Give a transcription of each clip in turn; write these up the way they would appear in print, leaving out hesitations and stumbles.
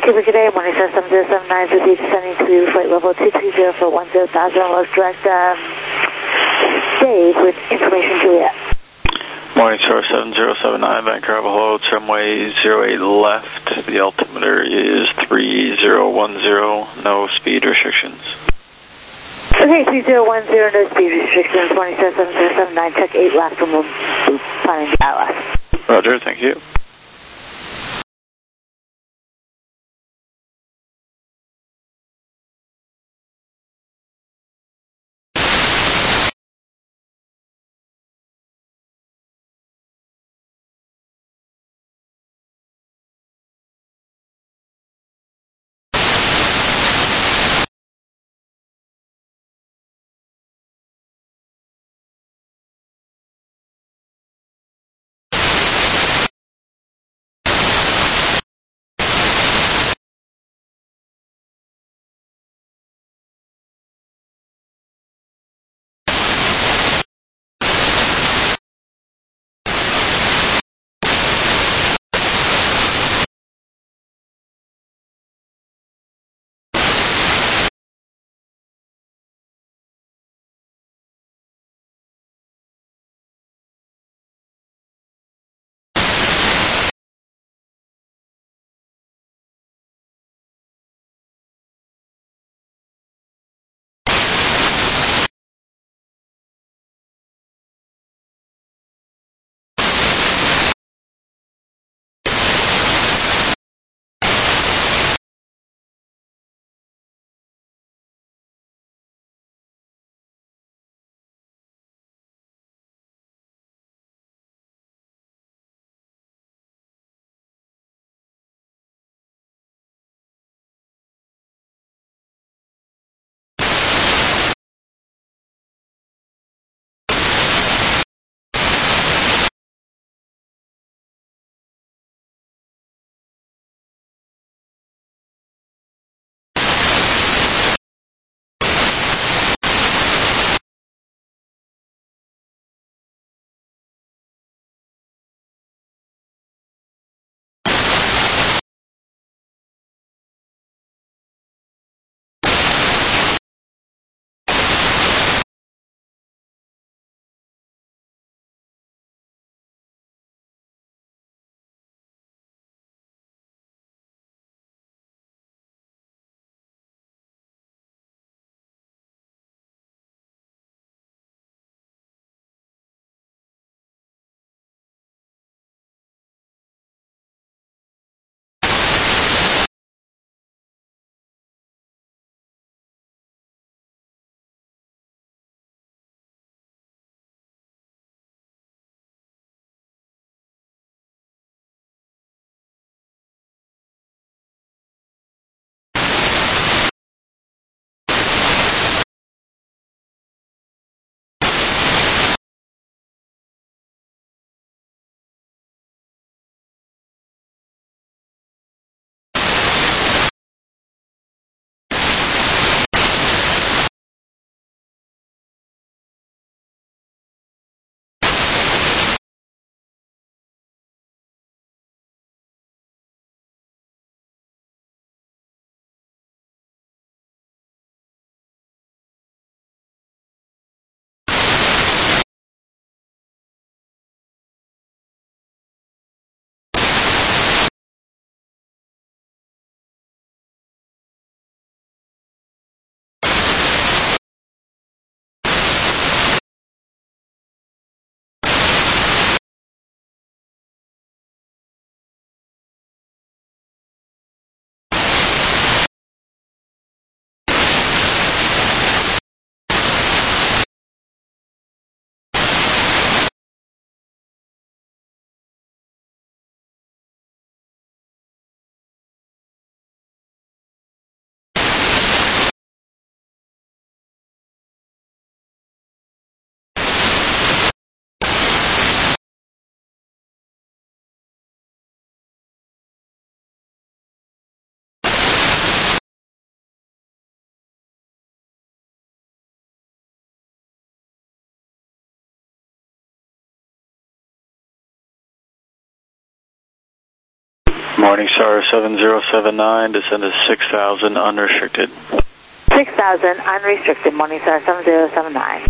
Vancouver, good day. Morning, sir, 7079, will be descending to flight level 230 for 10,000. Let's direct Dave with information Juliet. Morning, sir, 7079, Vancouver, hello, trimway 08 left. The altimeter is 3010, no speed restrictions. Okay, 3010, no speed restrictions. Morning, sir, 7079, check 8 left from the planning the ILS. Roger, thank you. Morningstar 7079, descend to 6,000 unrestricted. 6,000 unrestricted, Morningstar 7079.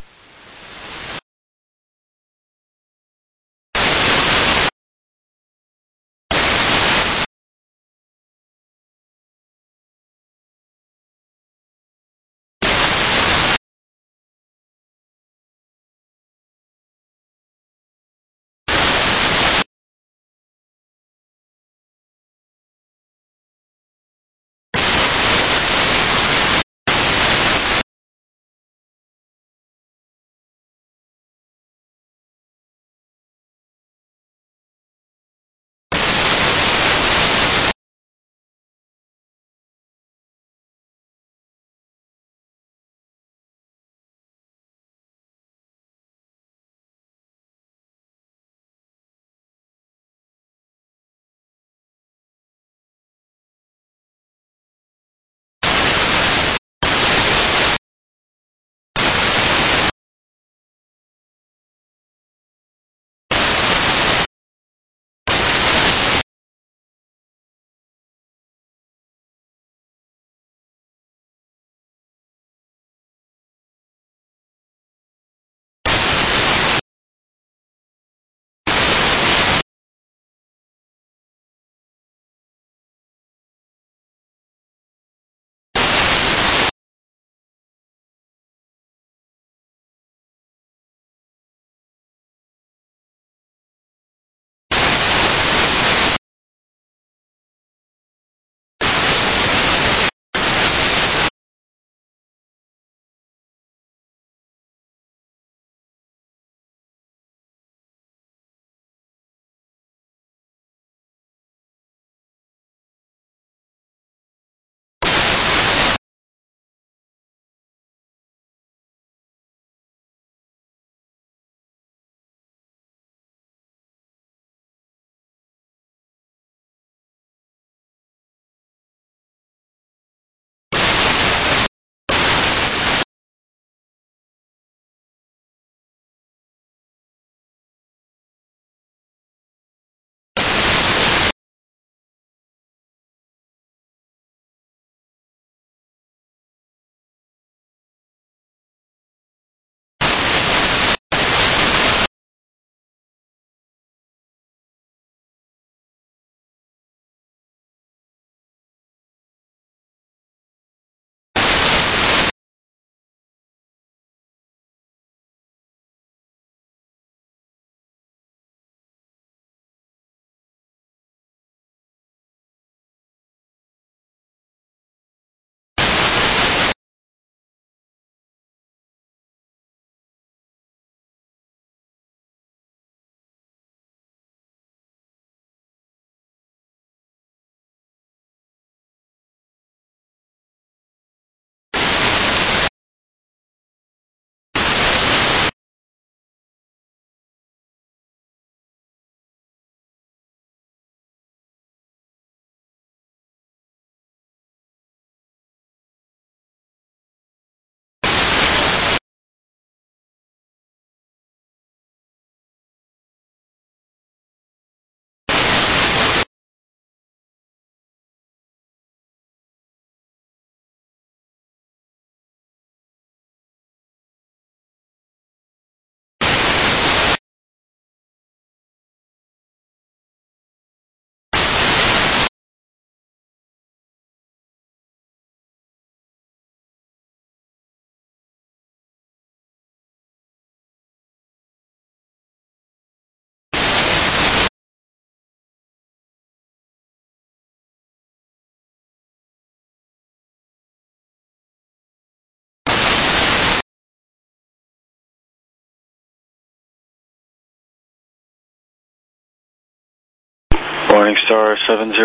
Morningstar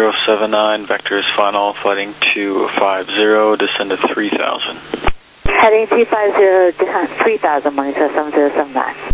7079, vector is final, flighting 250, descend to 3,000. Heading 250, descend 3,000, Morningstar 7079.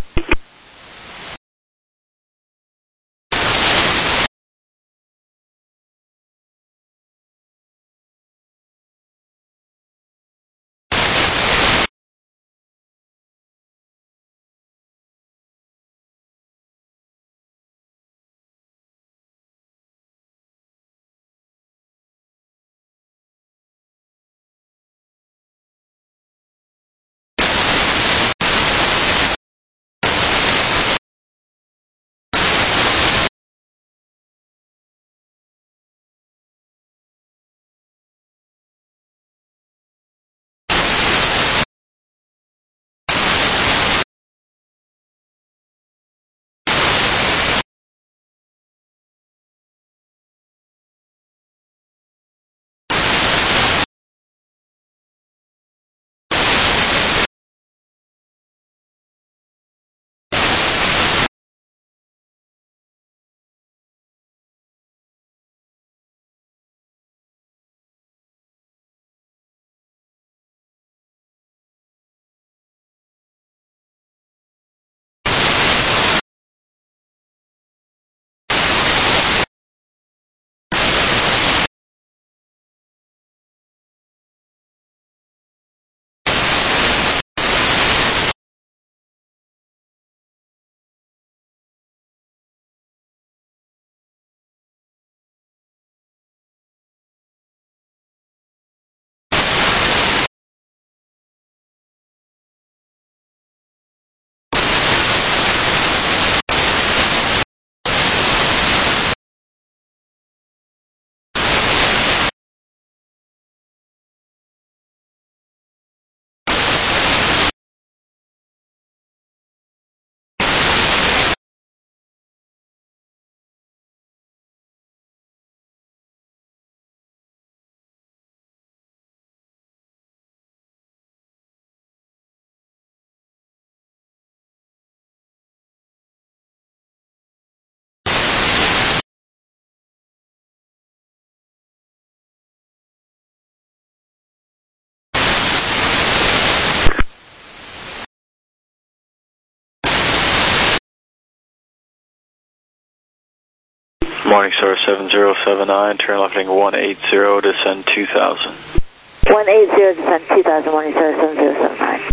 Morningstar 7079, turn left heading 180, descend 2000. 180, descend 2000, Morningstar 7079.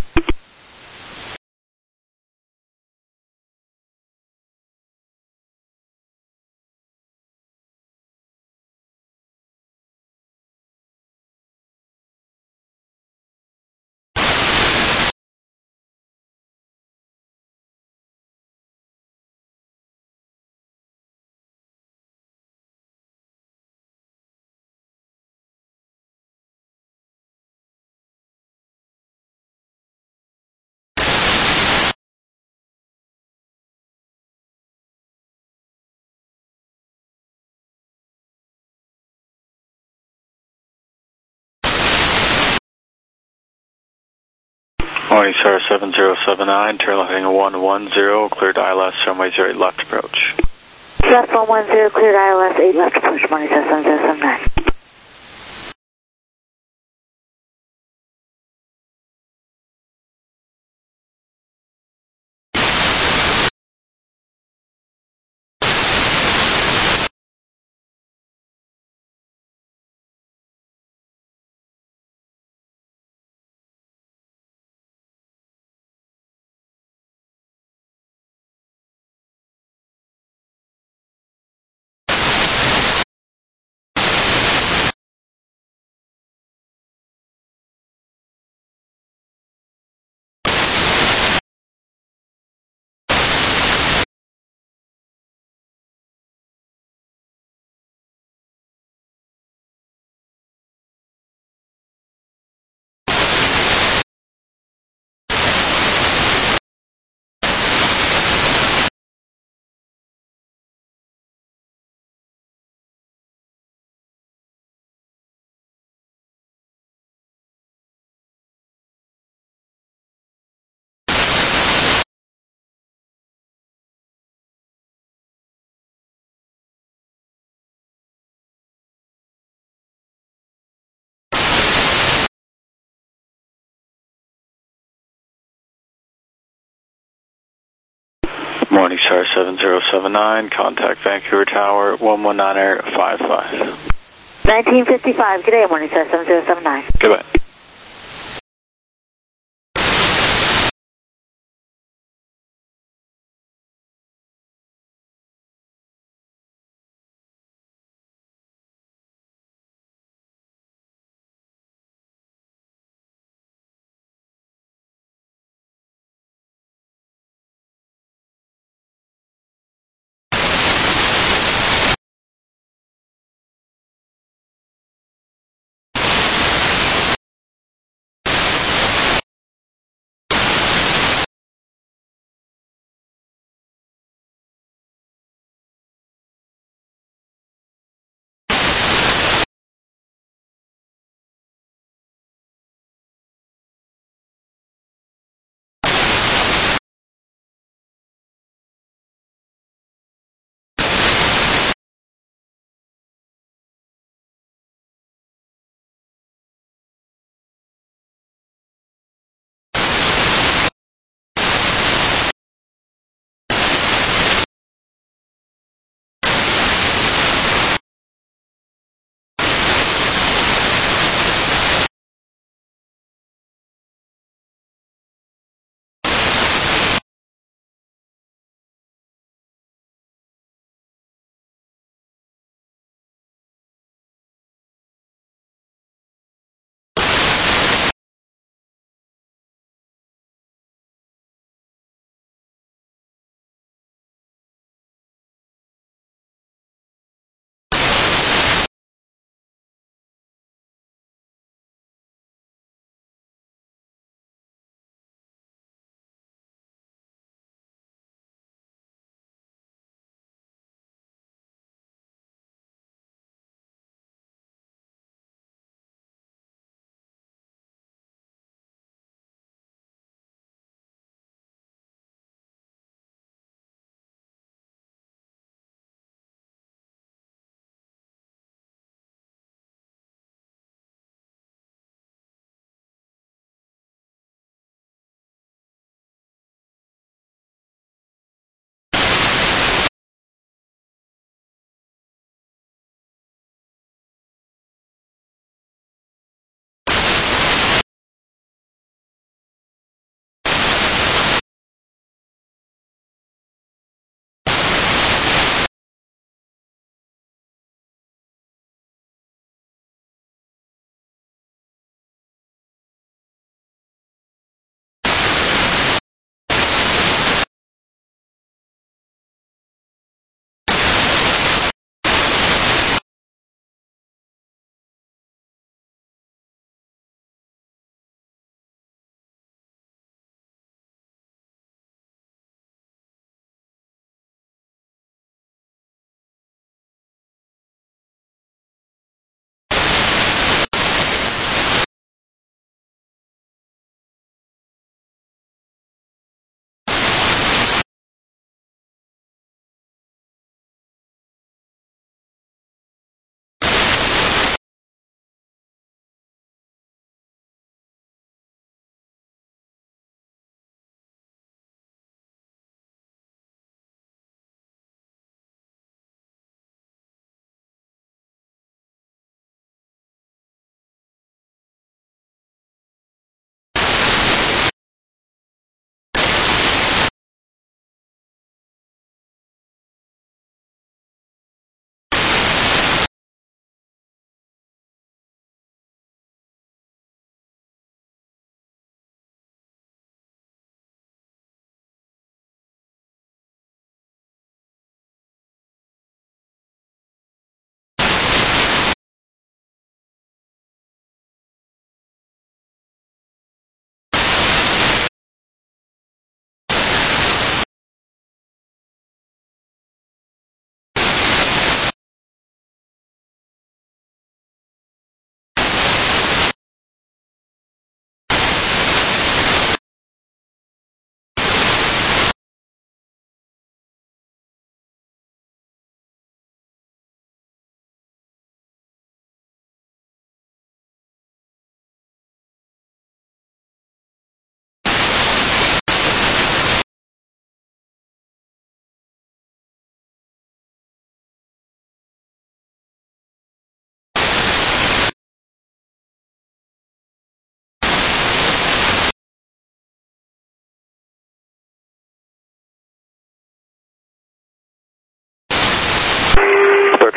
Morningstar 7079, turn left heading 110, cleared ILS, runway 08 left approach. Left 110, cleared ILS 8 left approach, Morningstar 7079. Morningstar 7079, contact Vancouver Tower 119.55. 1955, good day, Morningstar 7079. Goodbye.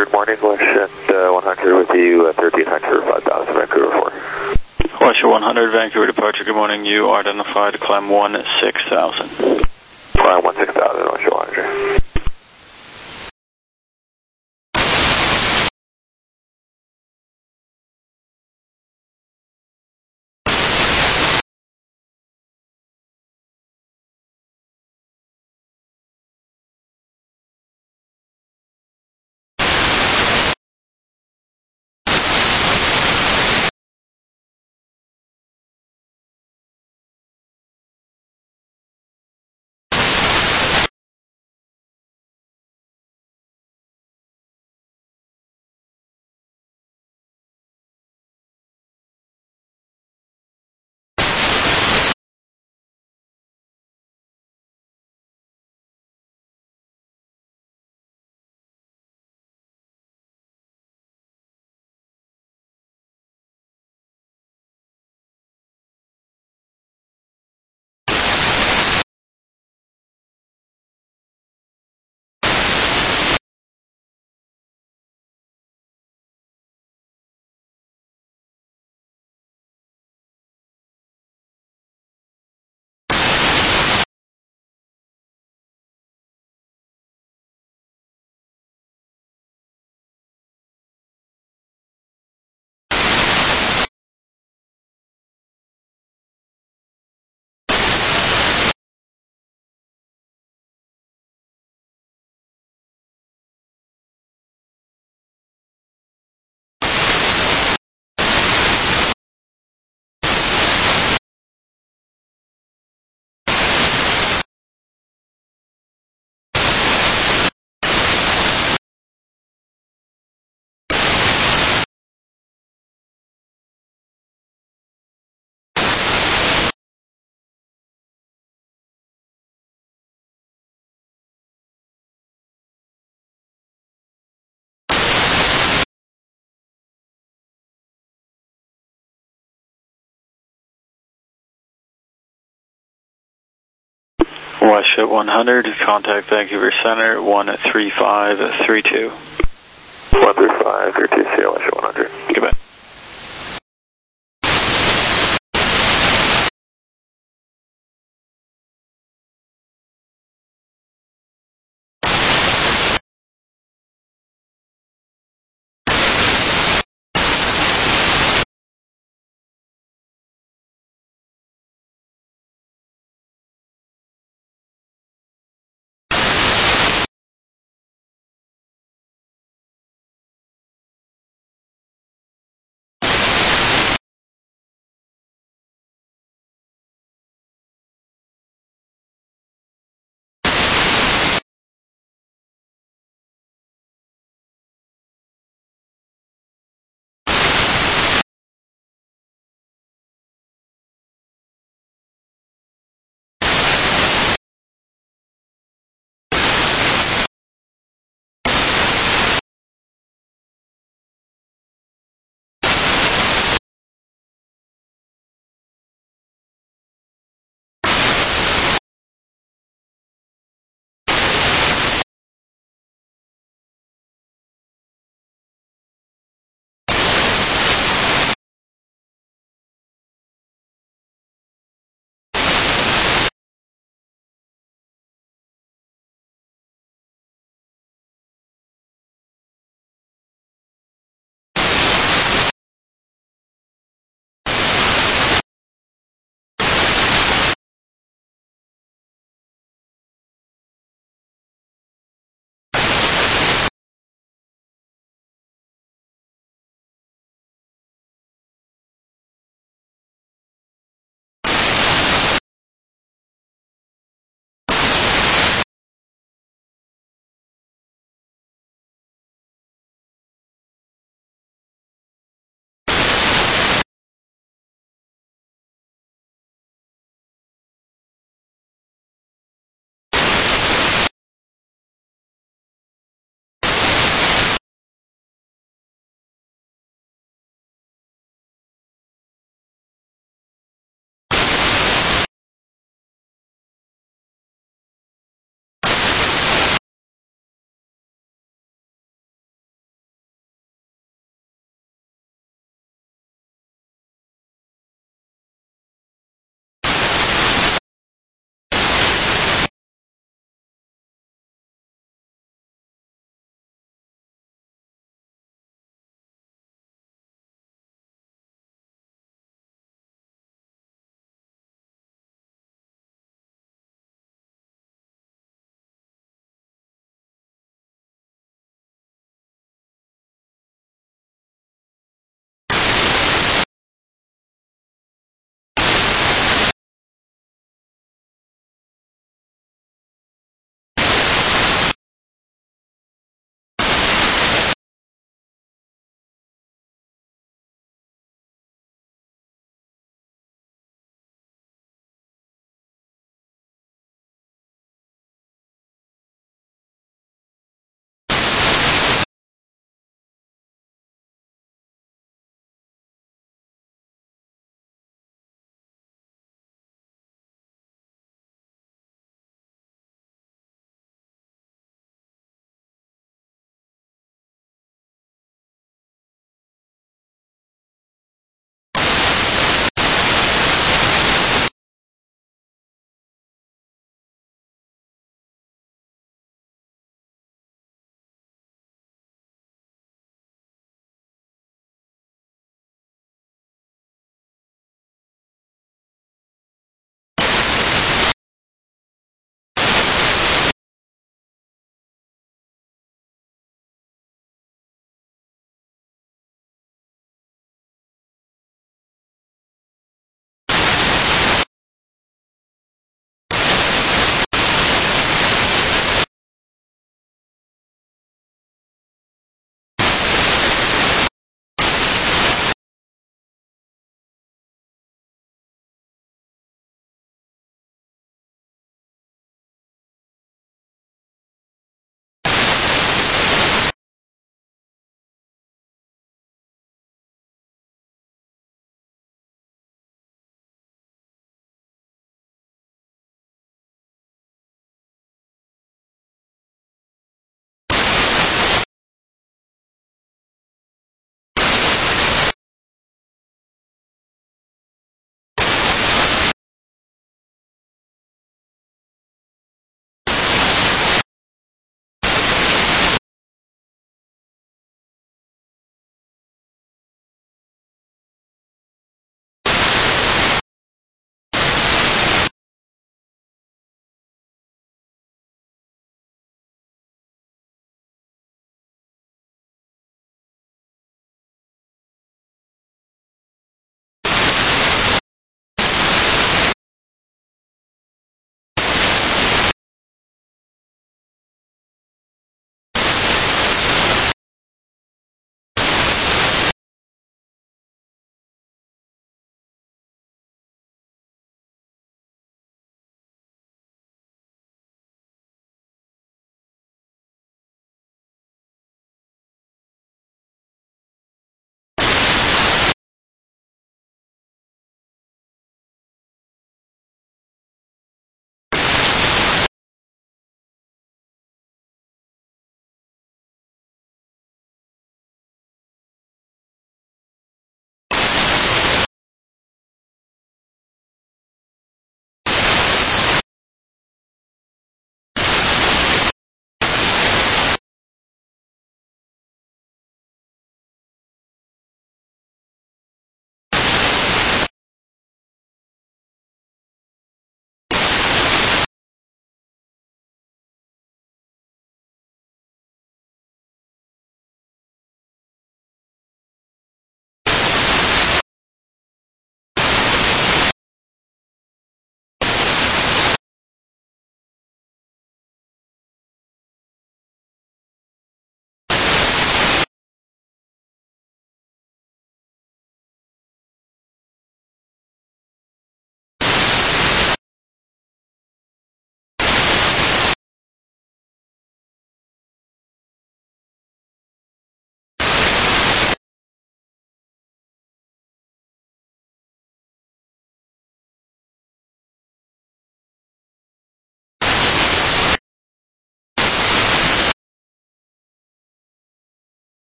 Good morning, English and 100 with you, 1300, 5000, Vancouver 4. Westshore 100, Vancouver departure, good morning. You are identified, climb 16000. Climb 16000, Westshore 100. Westship 100, contact Vancouver Center, 13532. 13532, see you, Westshore 100. Goodbye.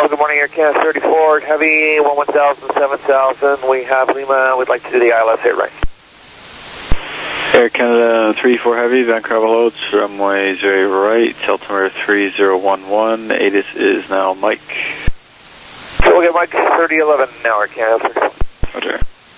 Good morning, Air Canada 34, heavy, 11,000, 7,000. We have Lima, we'd like to do the ILS 8 right. Air Canada 34 Heavy, Vancouver Loads, runway 08 right, altimeter 3011, ATIS is now Mike. So we'll get Mike 3011 now, Air Canada 34. Roger.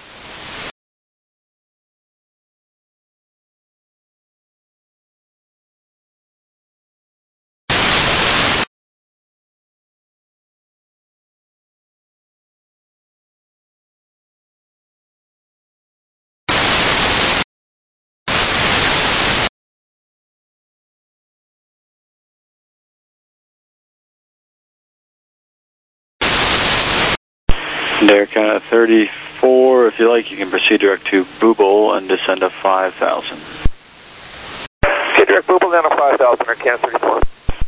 Air Canada 34, if you like, you can proceed direct to Booble and descend to 5,000. Okay, direct Booble down to 5,000, Air Canada 34.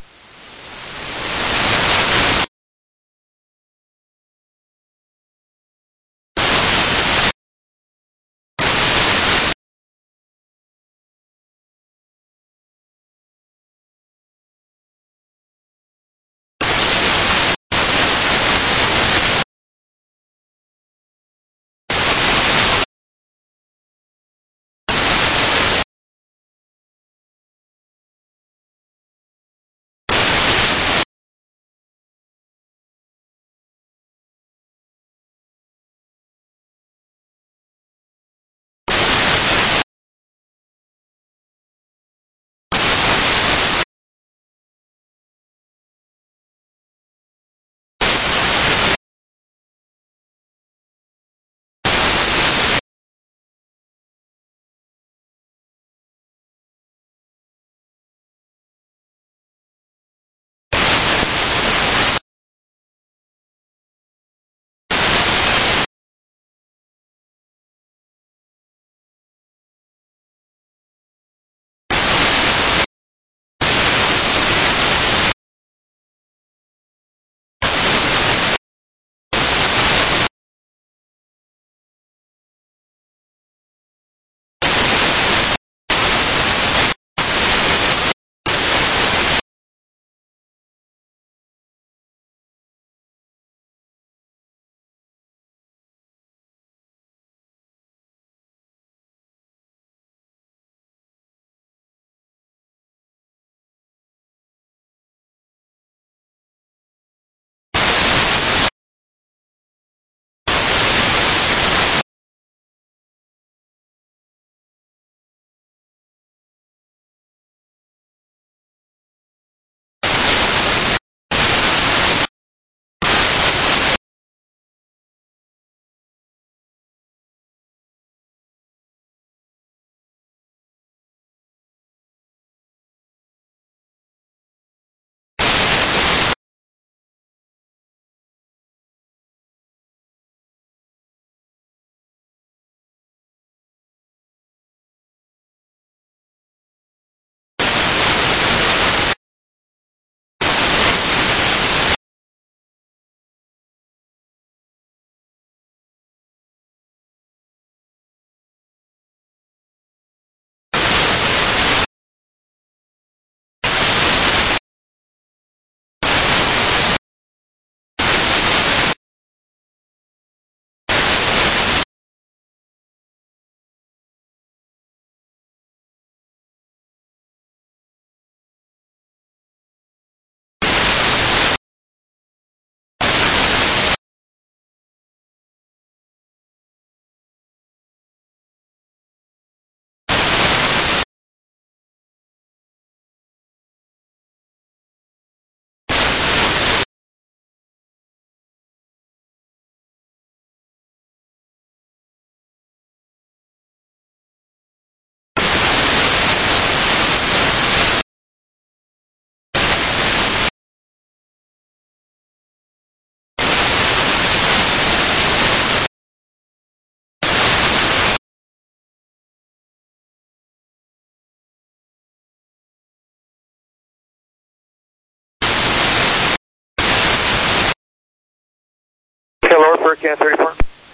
for Canada 34?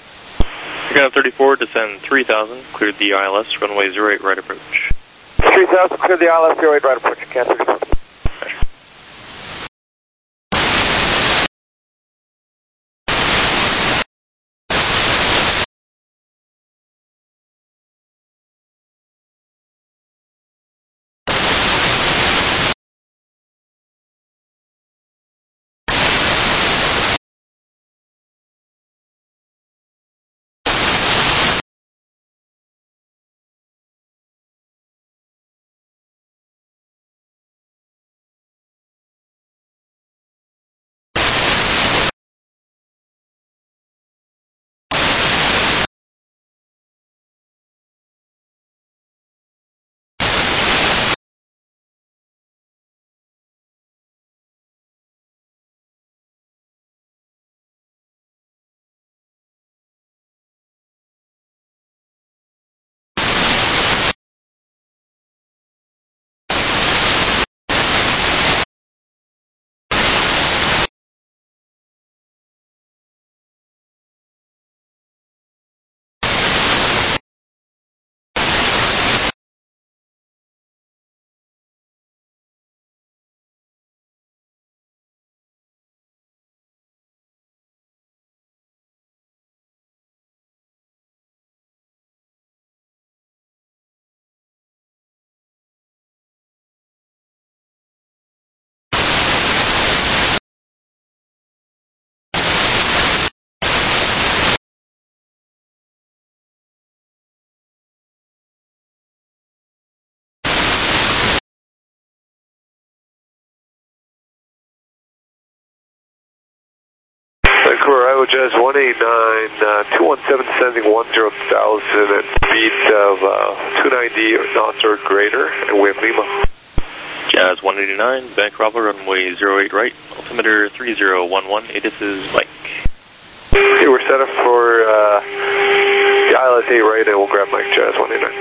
Canada 34, descend 3000, cleared the ILS, runway 08, right approach. 3000, cleared the ILS, 08, right approach, Canada 34. Jazz 189, 217 sending 10,000 at speed of 290 knots or greater, and we have Lima. Jazz 189, Vancouver runway 08 right, altimeter 3011, this is Mike. Okay, we're set up for the ILS 8 right, and we'll grab Mike Jazz 189.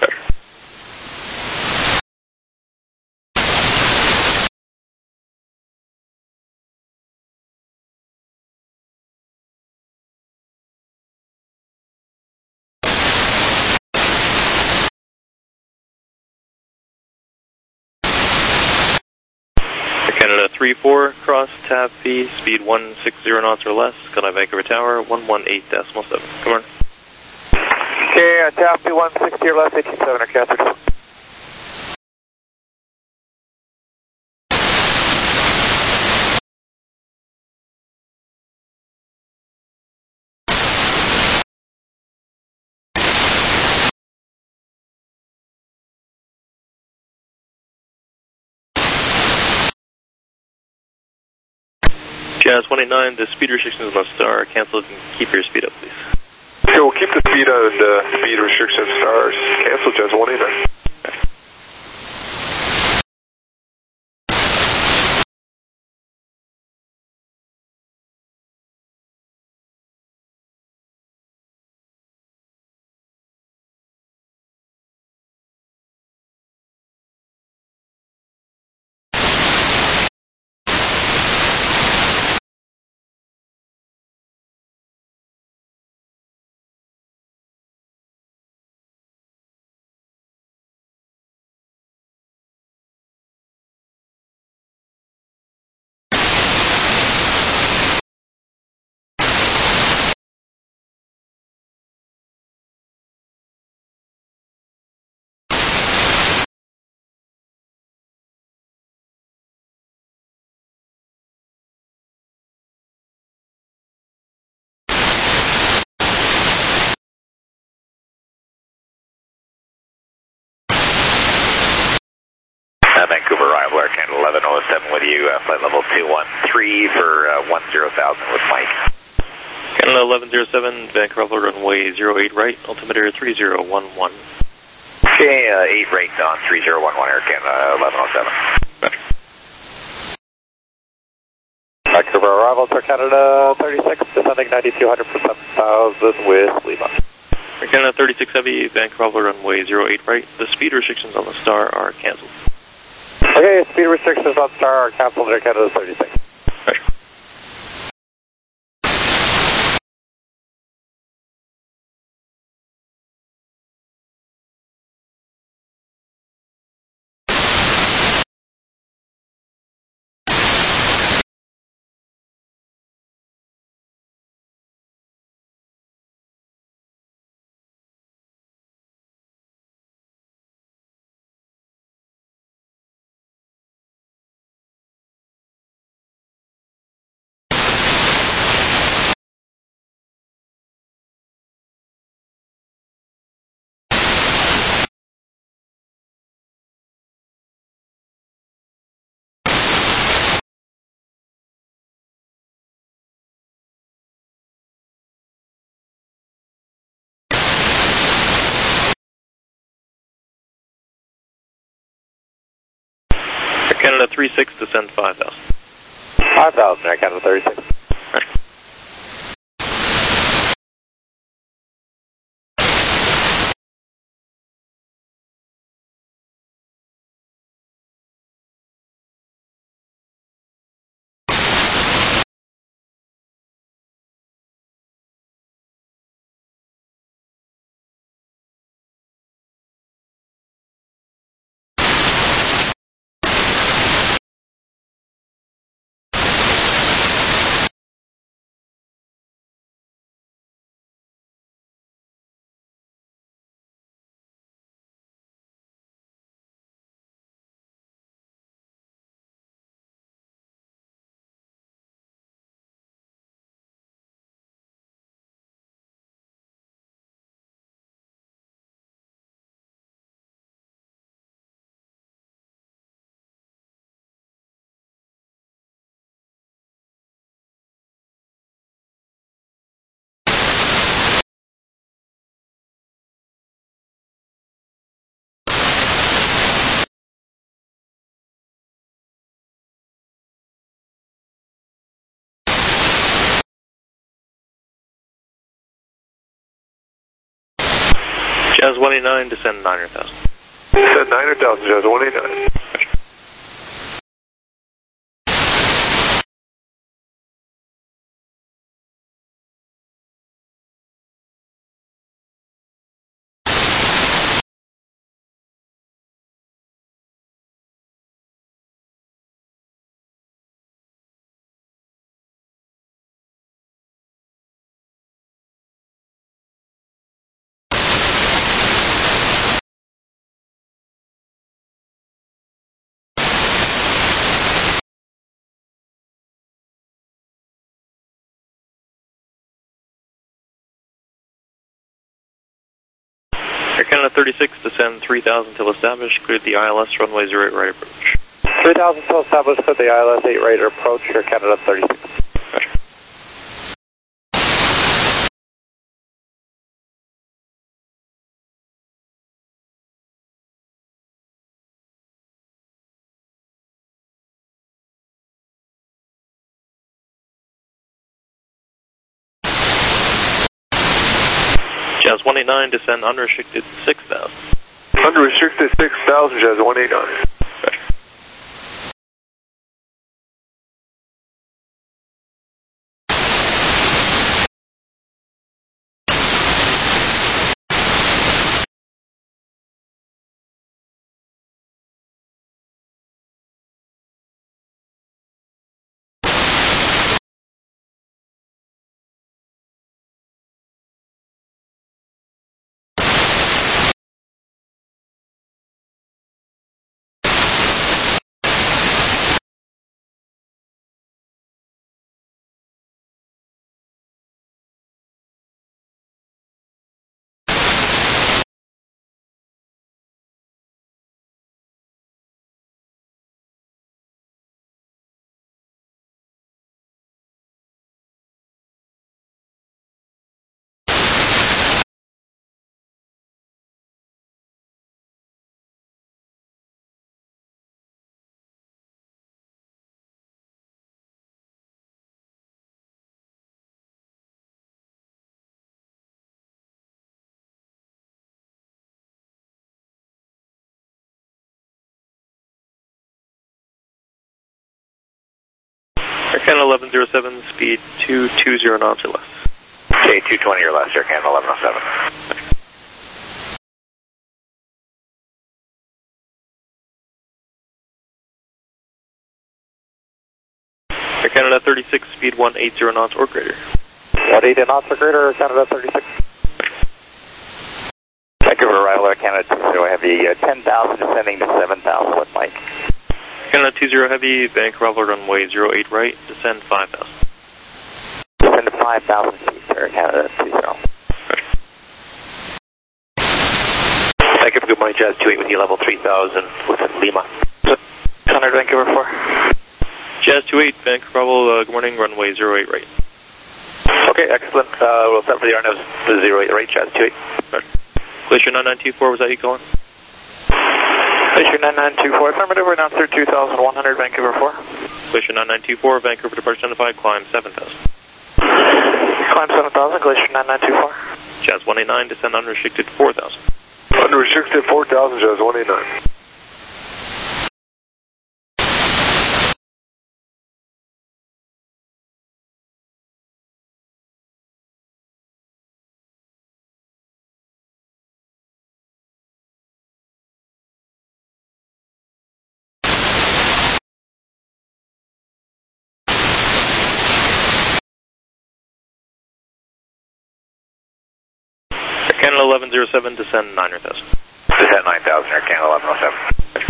Canada 34, cross tab P, speed 160 knots or less, Skyline Vancouver Tower, 118.7. Come on. Okay, tab P 160 or less, 187 are captured. Jazz 189, the speed restrictions on Star are canceled and keep your speed up, please. Okay, we'll keep the speed on the speed restriction stars. Cancel Jazz 189. Vancouver arrival, Air Canada 1107 with you, flight level 213 for 10,000 with Mike. Canada 1107, Vancouver runway 08 right, altimeter 3011. Okay, 8 right on 3011, Air Canada 1107. Vancouver arrival, Air Canada 36, descending 9200 for 7,000 with Lima. Air Canada 36 Heavy, Vancouver runway 08 right, the speed restrictions on the Star are canceled. Okay, speed restrictions on Star are canceled, Air Canada 36. Right. Canada 36, descend 5,000. 5,000, Air Canada 36. Jazz 189, descend 900,000. Descend 900,000, Jazz 189. Air Canada 36, descend 3,000 till established, cleared the ILS, runway 08 right approach. 3,000 till established, cleared the ILS 8 right approach, Air Canada 36. Jazz 189, descend unrestricted 6,000. Unrestricted 6,000, Jazz 189. Air Canada 1107, speed 220 knots or less. Okay, 220 or less, Air Canada 1107. Air Canada 36, speed 180 knots or greater. 180 knots or greater, Air Canada 36. Vancouver arrival, Air Canada 20 Heavy, 10,000 descending to 7,000 with Mike. Canada 20 Heavy, Vancouver arrival, runway 08 right, descend 5,000. Descend to 5,000 feet, Air Canada 20. Vancouver, good morning, Jazz 28 with you, level 3,000 within Lima. Conrad, Vancouver 4. Jazz 28, Vancouver arrival, good morning, runway 08 right. Okay, excellent. We'll set for the RNAV 08 right, Jazz 28. Glacier 9924, was that you calling? Glacier 9924, affirmative, we're announced through 2,100, Vancouver 4. Glacier 9924, Vancouver departure identified, climb 7,000. Climb 7,000, Glacier 9924. Jazz 189, descend unrestricted 4,000. Unrestricted 4,000, Jazz 189. Canada 1107, descend 9,000. Descend 9,000, Air Canada 1107.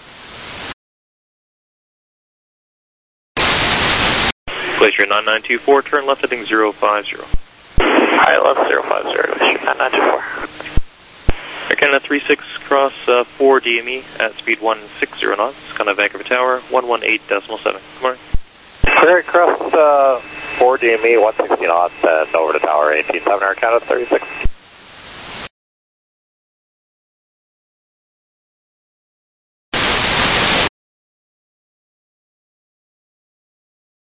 Glacier 9924, turn left heading 050. Hi, left 050, Glacier 9924. Air Canada 36, cross 4 DME at speed 160 knots, kind of Vancouver Tower, 118.7. Good morning. Clear across 4 DME, 160 knots, and over to Tower 187, Air Canada 36.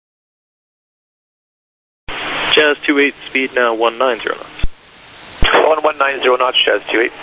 Jazz 28, speed now 190 knots. 1190 knots, Jazz 28.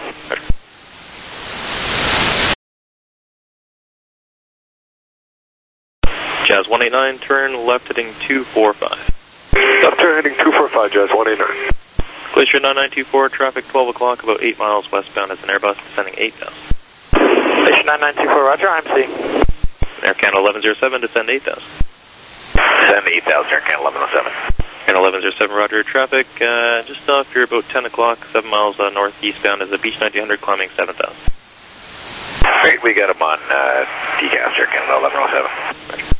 Jazz 189, turn left heading 245. Left turn heading 245, Jazz 189. Glacier 9924, traffic 12 o'clock, about 8 miles westbound as an Airbus descending 8,000. Glacier 9924, Roger, IMC. Air Canada 1107, descend 8,000. Descend 8,000, Air Canada 1107. And 1107, Roger, traffic just off here about 10 o'clock, 7 miles northeastbound as a Beach 900 climbing 7,000. Great, we got him on DCAS, Air Canada 1107.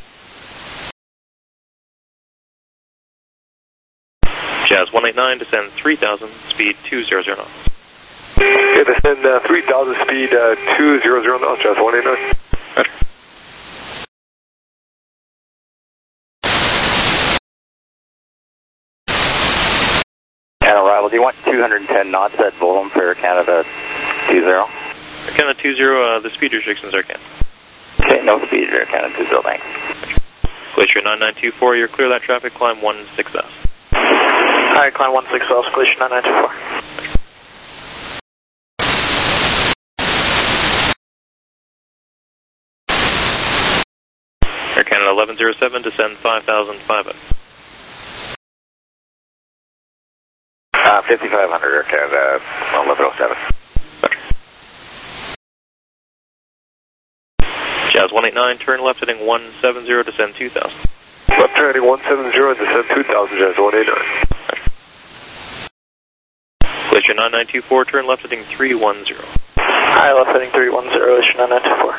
Roger. Jazz 189, descend 3,000, speed 200 knots. Okay, descend 3,000, speed 200 knots, Jazz 189. Roger. And arrival, do you want 210 knots at Volum for Air Canada 20? Air Canada 20, the speed restrictions are Canada. Okay, no speed, Air Canada 20, thanks. Glacier 9924, you're clear that traffic, climb 16,000. Alright, climb 16,000, Glacier 9924. Air Canada 1107, descend 5,500. 5,500, Air Canada 1107. Jazz 189, turn left heading 170, descend 2,000. Left turn heading 170, descend 2,000, Jazz 189. Glacier 9924, turn left heading 310. Alright, left heading 310, Glacier 9924.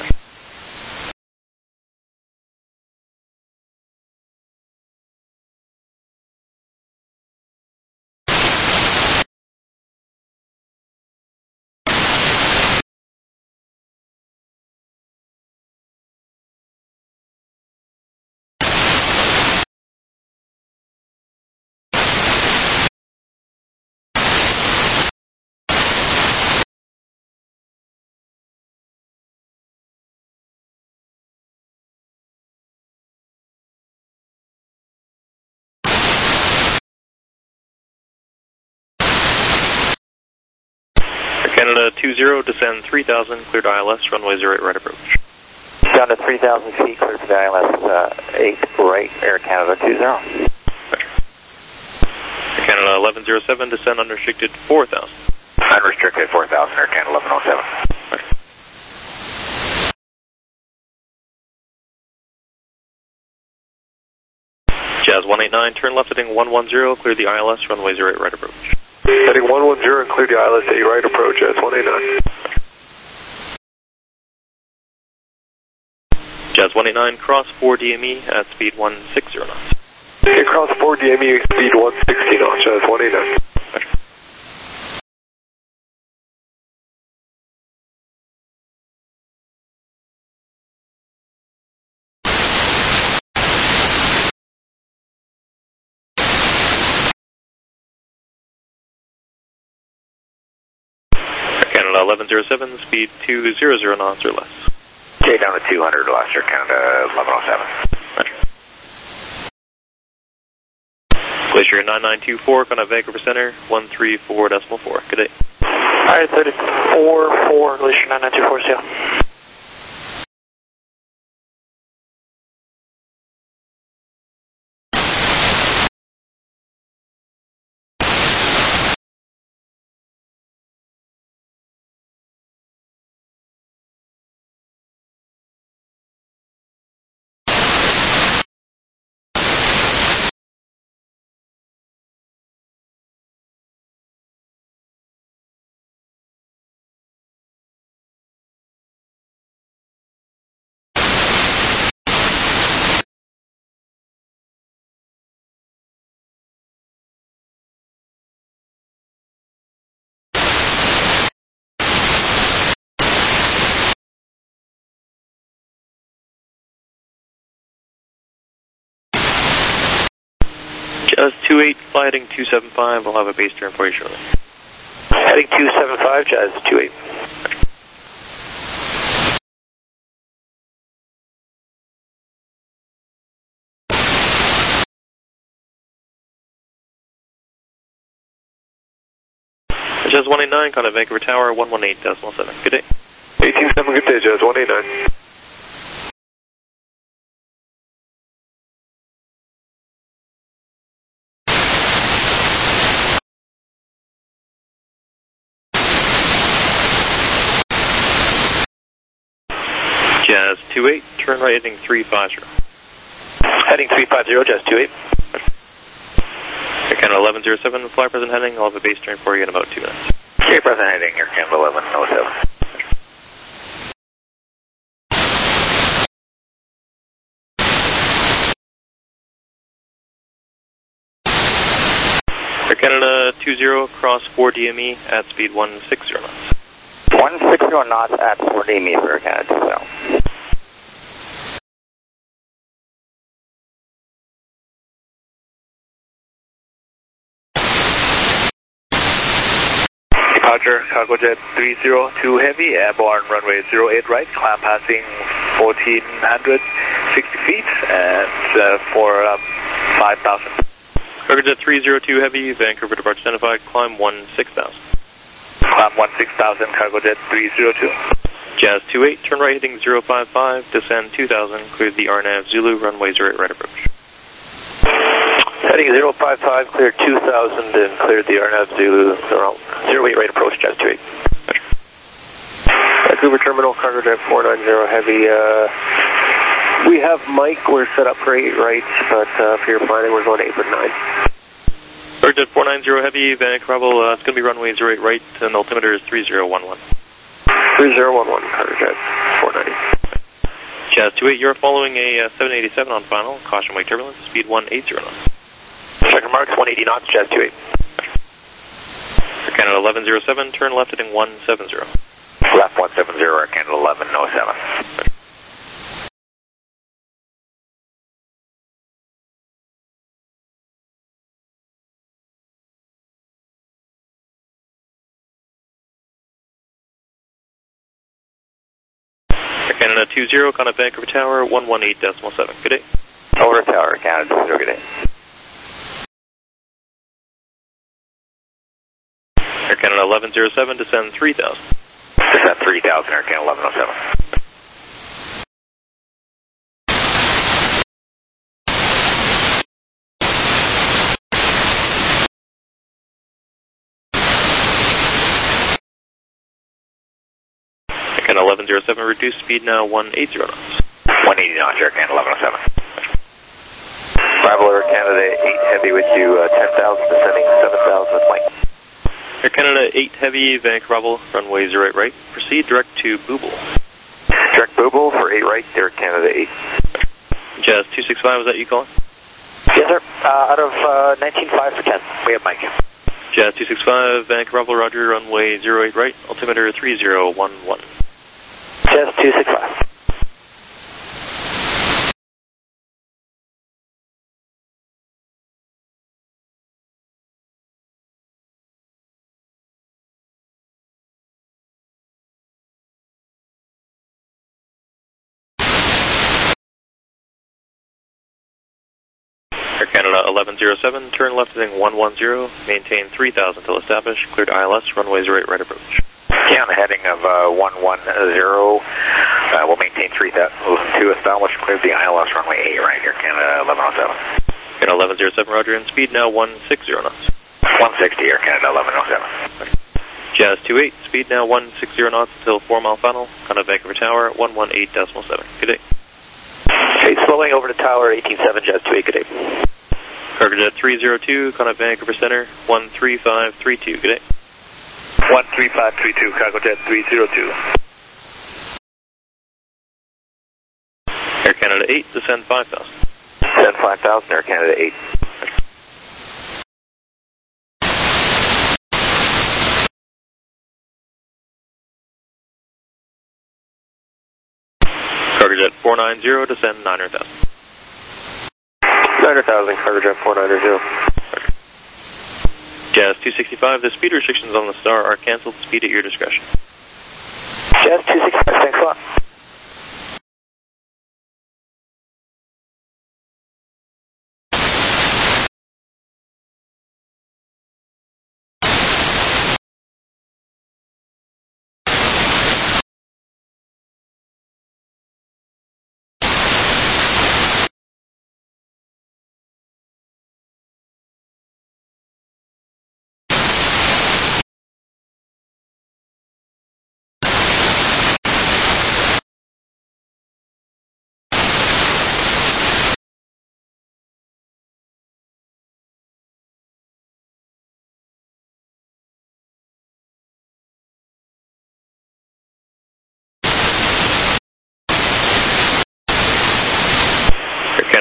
Canada 20, descend 3,000, cleared ILS, runway 08 right approach. Down to 3,000 feet, clear for the ILS 8 right, Air Canada 20. Air Canada 1107, descend unrestricted 4,000. Unrestricted 4,000, Air Canada 1107. Jazz 189, turn left heading 110, clear the ILS, runway 08 right approach. Heading 110 and clear the ILS 8 right approach, Jazz 189. Jazz 189, cross 4 DME at speed 160 knots. Okay, cross 4 DME, speed 160 knots, Jazz 189. Canada 1107, speed 200 knots or less. Okay, down to 200, last Air Canada 1107. Glacier 9924, contact Vancouver Center, 134.4. Good day. Alright, 34-4, Glacier 9924, see ya. Jazz 28, fly heading 275, I'll have a base turn for you shortly. Heading 275, Jazz 28. Jazz 189, contact Vancouver Tower, 118.7. Good day. 187, good day, Jazz 189. Jazz 28, turn right heading 350. Heading 350, Jazz 28. Air Canada 1107, fly present heading. I'll have a base turn for you in about 2 minutes. Okay, present heading, Air Canada 1107. Air Canada 20, cross 4 DME at speed 160 knots. 160 knots at 4 DME for Air Canada 20. Departure, cargo jet 302 heavy, airborne runway 08 right, climb passing 1460 feet and for 5,000. Cargo jet 302 heavy, Vancouver departure identified, climb 16,000. Climb 16,000, cargo jet 302. Jazz 28, turn right heading 055, descend 2000, clear the RNAV Zulu, runway 08 right approach. Heading 055, cleared 2000 and cleared the RNAV Zulu, 08 right approach, Jazz 28. Vancouver Terminal, cargo jet 490 heavy. We have Mike, we're set up for 8 right, but for your planning, we're going to 8 for 9. Cargo jet 490 heavy, Vancouver, it's going to be runway 08 right, and the altimeter is 3011. 3011, cargo jet 490. Jazz 28, you're following a 787 on final, caution wake turbulence, speed 180 knots. Checker marks, 180 knots, Jazz 28. Air Canada 1107, turn left heading 170. Left 170, Air Canada 1107. Air Canada 20, contact Vancouver Tower, 118.7. Good day. Over Tower, Canada 20, good day. Air Canada 1107, descend 3000. Descend 3000, Air Canada 1107. Air Canada 1107, reduce speed now 180 knots. 180 knots, Air Canada 1107. Bravo Air Canada 8 heavy with you, 10,000 descending 7,000 with Mike. Air Canada 8 heavy, Vancouver, runway 08 right. Proceed direct to Booble. Direct Booble for 8 right, Air Canada 8. Jazz 265, was that you calling? Yes, sir. Out of 19.5 for 10. We have Mike. Jazz 265, Vancouver, roger, runway 08 right, altimeter 3011. Jazz 265. Air Canada 1107, turn left heading 110, maintain 3000 till established, cleared ILS, runway 08 right approach. Yeah, on the heading of 110, we'll maintain 3000 to establish, cleared the ILS, runway 8 right, Air Canada 1107. Canada 1107, roger, and speed now 160 knots. 160, Air Canada 1107. Jazz 28, speed now 160 knots until 4 mile final, contact Vancouver Tower, 118.7. Good day. Okay, slowing over to Tower 187, Jazz 28, good day. Cargo jet 302, contact Vancouver Center, 13532, good day. 13532, cargo jet 302. Air Canada 8, descend 5000. Descend 5,000, Air Canada 8. Cargo jet 490, descend 900,000. 900,000, cargo jet 490. Jazz 265, the speed restrictions on the Star are canceled. Speed at your discretion. Jazz 265, thanks a lot.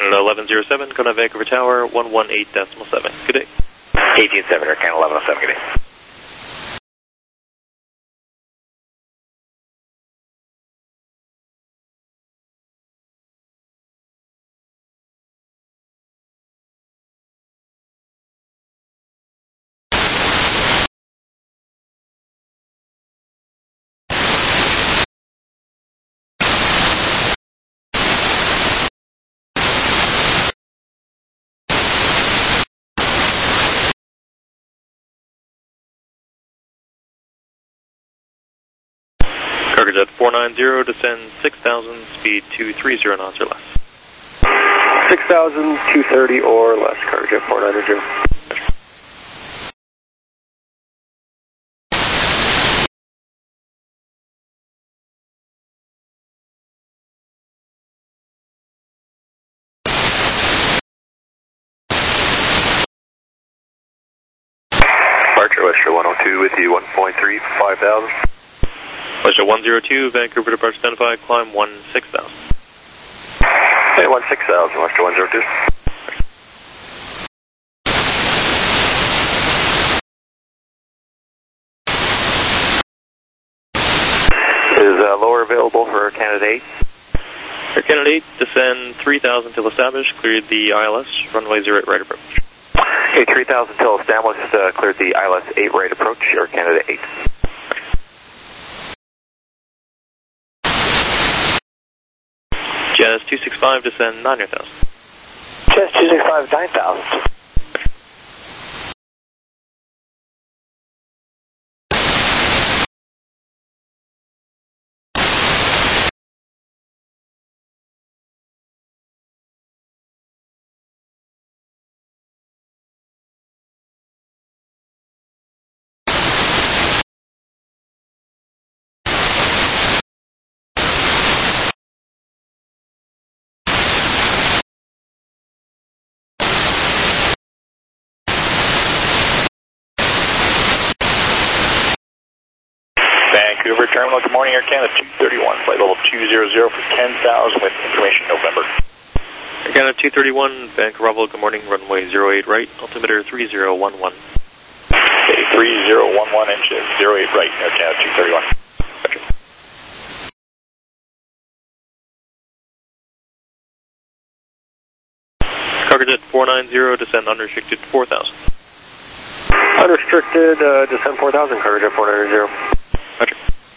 Canada 1107, Kona Vancouver Tower, 118.7. Good day. 187, Air Canada 1107, good day. Cargojet 490, descend 6,000, speed 230 knots or less. 6,000, 230 or less, Cargojet 490. Departure Westshore 102 with you, 1.3, 5,000. Westshore 102, Vancouver departure identified, climb 16,000. Hey, 16,000, Westshore 102. Is lower available for Canada 8? Air Canada 8, descend 3,000 till established, cleared the ILS, runway 08 right approach. Okay, 3,000 till established, cleared the ILS 8 right approach, Air Canada 8. Jazz 265, descend 9,000. Jazz 265, 9,000. Vancouver Terminal, good morning, Air Canada 231, flight level 200 for 10,000 with information November. Air Canada 231, Vancouver Bravo, good morning, runway 08 right, altimeter 3011. Okay, 3011 inches, 08 right, Air Canada 231. Roger. Cargojet 490, descend unrestricted 4,000. Unrestricted, descend 4,000, Cargojet 490. Roger.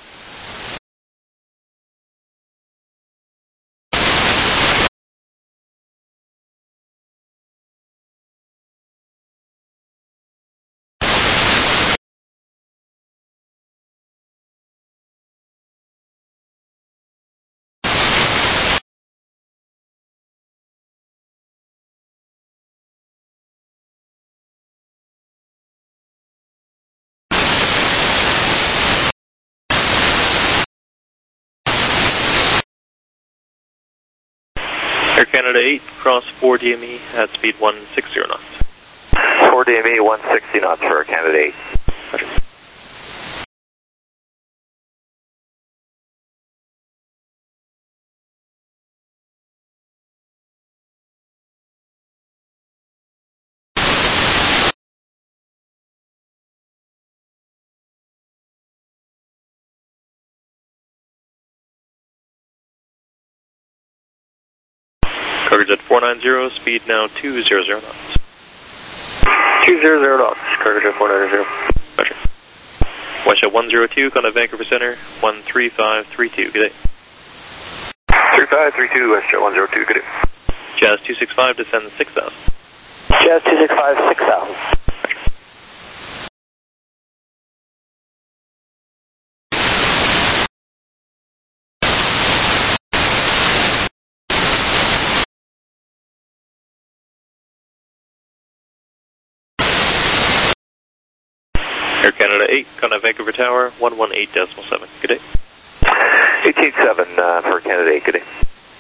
Air Canada 8, cross 4 DME at speed 160 knots. 4 DME, 160 knots for Air Canada 8. Roger. Cargojet 490, speed now 200 knots. 200 knots, Cargojet 490. Roger. Westshot 102, Kona Vancouver Center, 13532, good day. 3532, Westshot 102, good day. Jazz 265, descend 6,000. Jazz 265, 6,000. Air Canada 8, Kona Vancouver Tower, 118.7, good day. 887 for Canada 8, good day.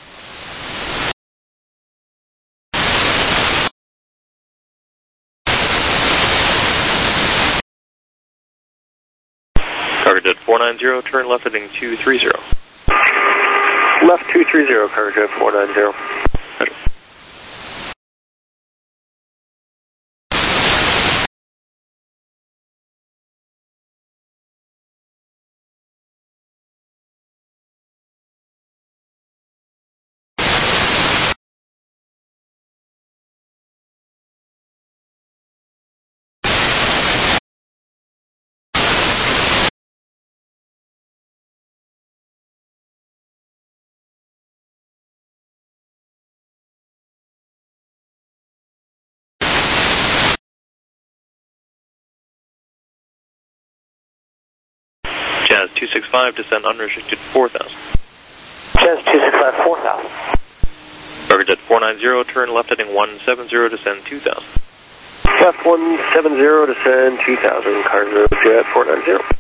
Cargojet 490, turn left heading 230. Left 230, Cargojet 490. Roger. 265, descend unrestricted 4,000. Jazz 265, 4,000. Cargo Jet 490, turn left heading 170, descend 2,000. Left 170, descend 2,000, Cargo Jet 490.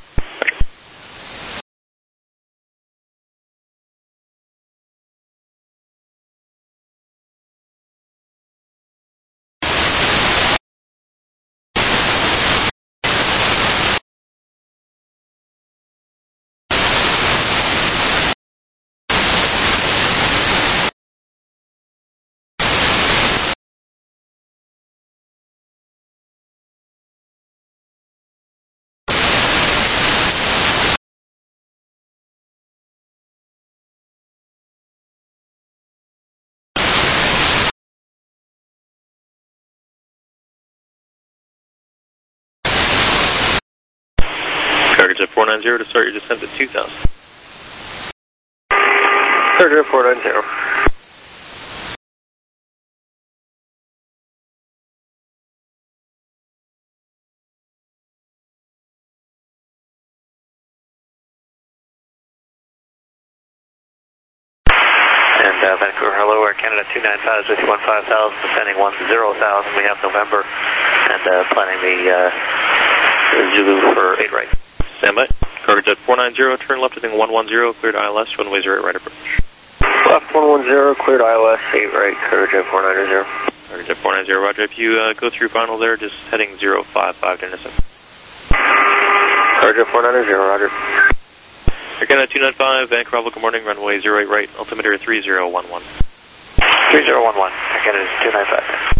Cargo Jet 490 to start your descent at 2,000. Cargo Jet 490. Vancouver, hello, Air Canada 295 with you 15,000, descending 10,000. We have November and planning the Zulu for 8 right. Standby. Cargo Jet 490, turn left heading 110, cleared ILS, runway 08 right approach. Left 110, cleared ILS, 8 right, Cargo Jet 490. Cargo Jet 490, roger. If you go through final there, just heading 055 to intercept. Cargo Jet 490, roger. Air Canada 295, Vancouver, good morning, runway 08 right, altimeter 3011. 3011, Air Canada 295.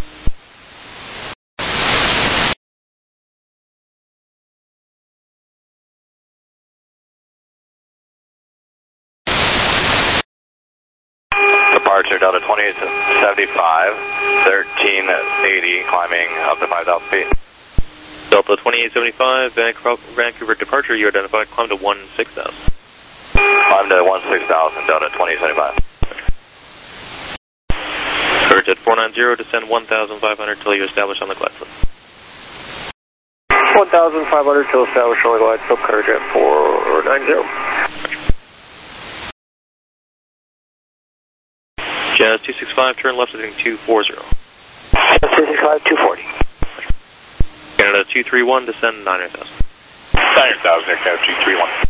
Departure Delta 2875, 1380, climbing up to 5,000 feet. Delta 2875, Vancouver departure, you identified, climb to 16,000. Climb to 16,000, Delta 2075. Cargo Jet 490, descend 1,500 till you establish on the glide slope. 1,500 till established on the glide slope, Cargo Jet 490. Jazz 265, turn left heading 240. Jazz 265, 240. Canada 231, descend 9,000. 9,000, Air Canada 231.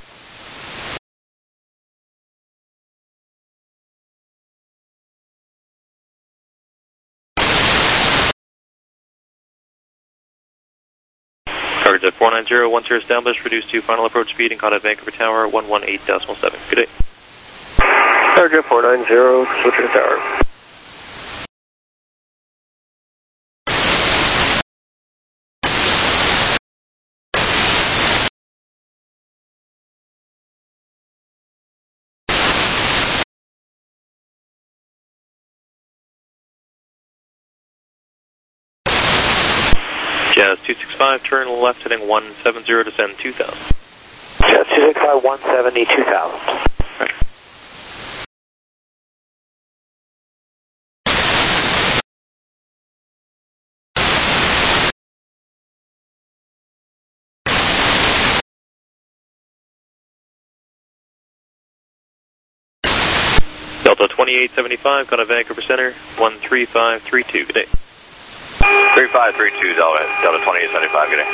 Cargo Jet 490, once you're established, reduce to final approach speed and contact Vancouver Tower 118.7. Good day. Cargo Jet 490, switch to the tower. Jazz 265, turn left heading 170, descend 2,000. Jazz 265, 170, 2,000. Delta 2875, contact Vancouver Center 13532. Good day. 3532, Delta 2875, good day.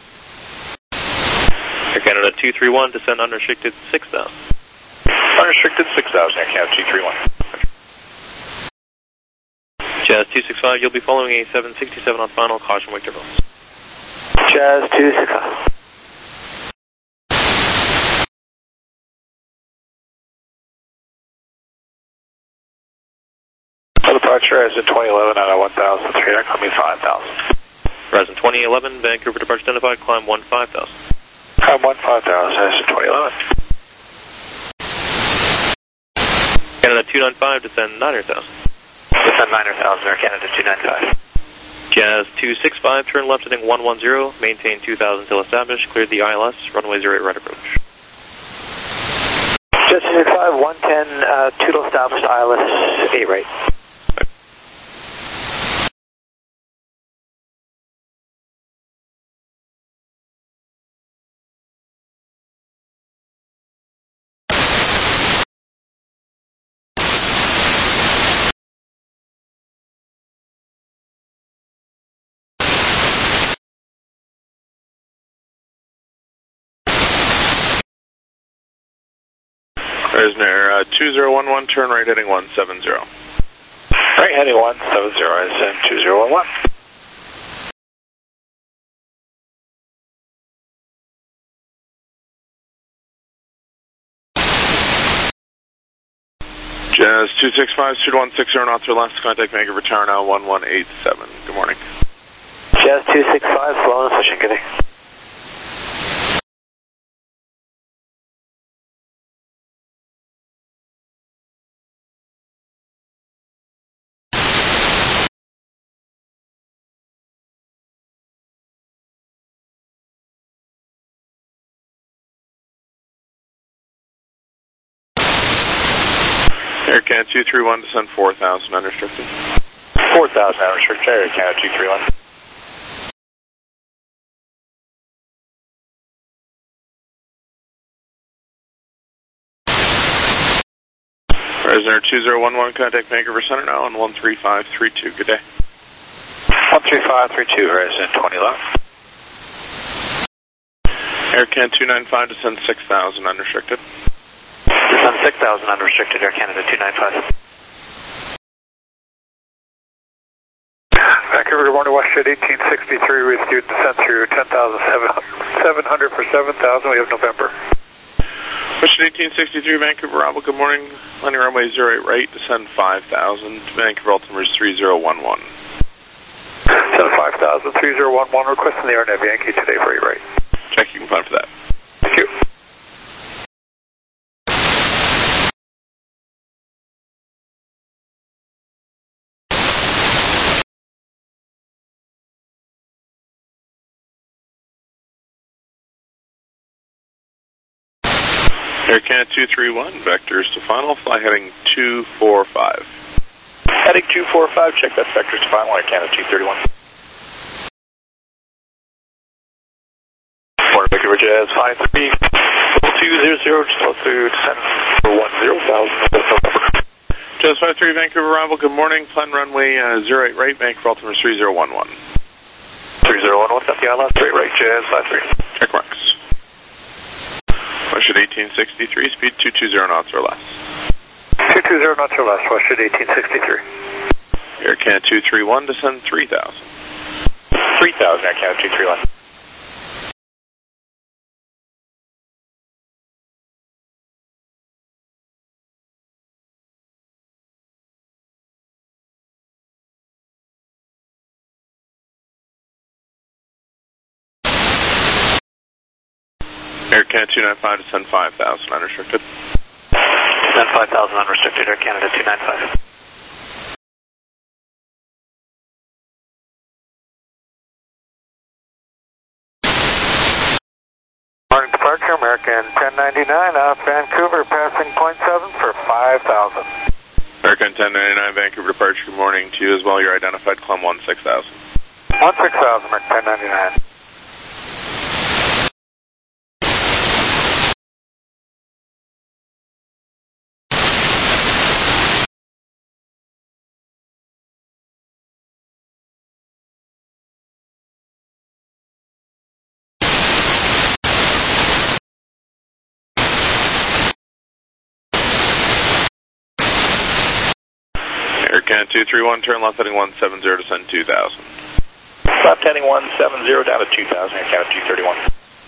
Air Canada 231, descend unrestricted 6,000. Unrestricted 6,000, Air Canada 231. Jazz 265, you'll be following a 767 on final, caution wake turbulence. Jazz 265. Departure as in 2011 out of 1,003, coming 5,000. Horizon 2011, Vancouver departure identified, climb 15,000. Climb 15,000 as in 2011. Canada 295, descend 9,000. Descend 9,000, Air Canada 295. Jazz 265, turn left heading 110, maintain 2,000 till established, cleared the ILS, runway 08 right approach. Jazz 265, 110, Toodle established, ILS 8 right. Fresner 2011, turn right heading 170. Right heading 170, Ryzen 2011. Jazz 265, Studio 160 knots or less, contact Vancouver Tower now 1187. Good morning. Jazz 265, slow and efficient, good day. Air Canada 231, descend 4,000 unrestricted. 4,000 unrestricted, Air Canada 231. Fresner 2011, contact Vancouver Center now on 13532. Good day. 13532, Ryzen 20 left. Air Canada 295, descend 6,000 unrestricted. Descend 6,000 unrestricted, Air Canada 295. Vancouver, good morning, WestJet 1863 with you, descent through 10,700 for 7,000, we have November. WestJet 1863, Vancouver, Bravo, good morning, landing runway 08 right, descend 5,000, Vancouver altimeter 3011. Descend 5,000, 3011, requesting the RNAV Yankee today for 8 right. Check, you can plan for that. Thank you. Air Canada 231, vectors to final, fly heading 245. Heading 245, check that vectors to final, Air Canada 231. Morning, Vancouver Jazz, flying 3200, just close to descend for 10,000. Jazz 53, Vancouver, Bravo, good morning, plan runway 08 right, Vancouver altimeter 3011. 3011, that's the ILS, straight right, Jazz 53. Check marks. WestJet 1863, speed 220 knots or less. 220 knots or less, WestJet 1863. Air Canada 231, descend 3,000. 3,000, Air Canada 231. Air Canada 295, descend 5,000 unrestricted. Descend 5,000 unrestricted, Air Canada 295. Morning departure, American 1099 off Vancouver, passing 0.7 for 5,000. American 1099, Vancouver departure, good morning to you as well. You're identified, climb 16,000. 16,000, American 1099. Air Canada 231, turn left heading 170, descend 2,000. Left heading 170 down to 2,000, Air Canada 231.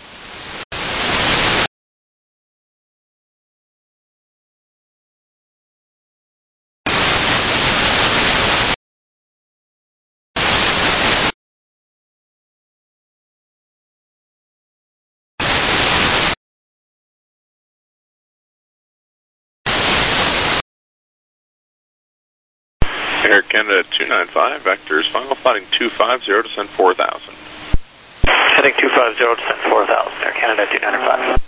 Air Canada 295, vectors final, flying 250, descend 4,000. Heading 250, descend 4,000, Air Canada 295.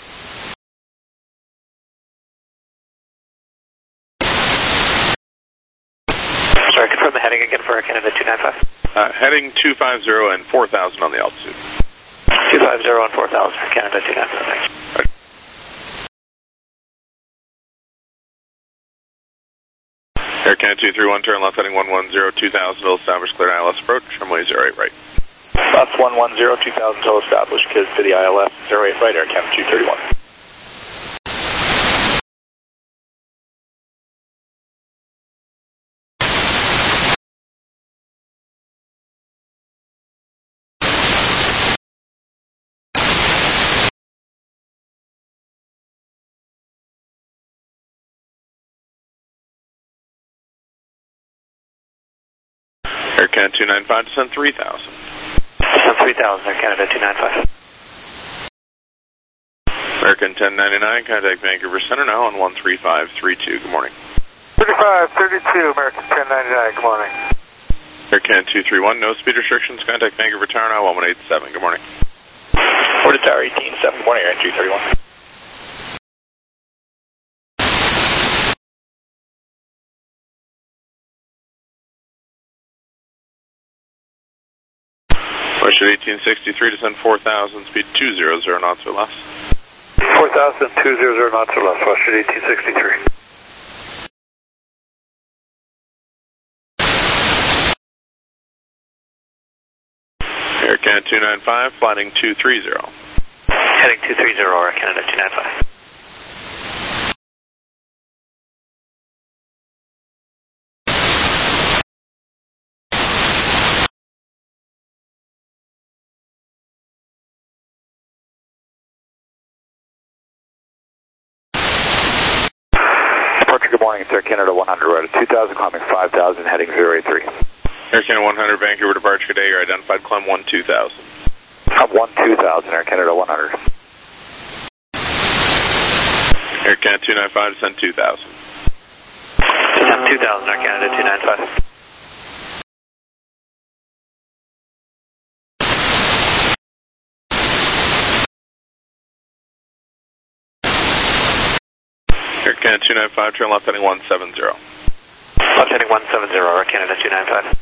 Sorry, confirm the heading again for Air Canada 295. Heading 250 and 4,000 on the altitude. 250 and 4,000, Air Canada 295, thanks. Air Canada 231, turn left heading 110, 2,000, will establish clear ILS approach, runway 08 right. Left 110, 2,000 till established, to the ILS 08 right, Air Canada 231. Air Canada 295, descend 3,000. Descend 3,000, Air Canada 295. American 1099, contact Vancouver Center now on 13532. Good morning. 3532, American 1099, good morning. Air Canada 231, no speed restrictions, contact Vancouver Tower now 1187. Good morning. Over to Tower 187, good morning, Air 231. Western 1863, descend 4,000, speed 200 knots or less. 4,200 knots or less, Western 1863. Air Canada 295, flying 230. Heading 230, Air Canada 295. Good morning, it's Air Canada 100, right at 2,000, climbing 5,000, heading 083. Air Canada 100, Vancouver departure today, you're identified, climb 12,000. Climb 12,000, Air Canada 100. Air Canada 295, descend 2,000. Descend 2,000, Air Canada 295. Air Canada 295, turn left heading 170. Left heading 170, Air Canada 295.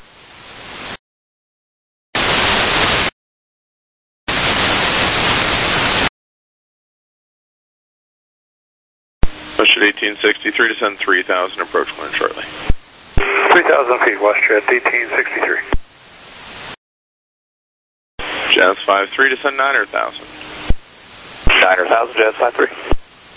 Western 1863, descend 3,000, approach clearance shortly. 3,000 feet, WestJet 1863. Jazz 53, descend 9,000. 9,000, Jazz 53.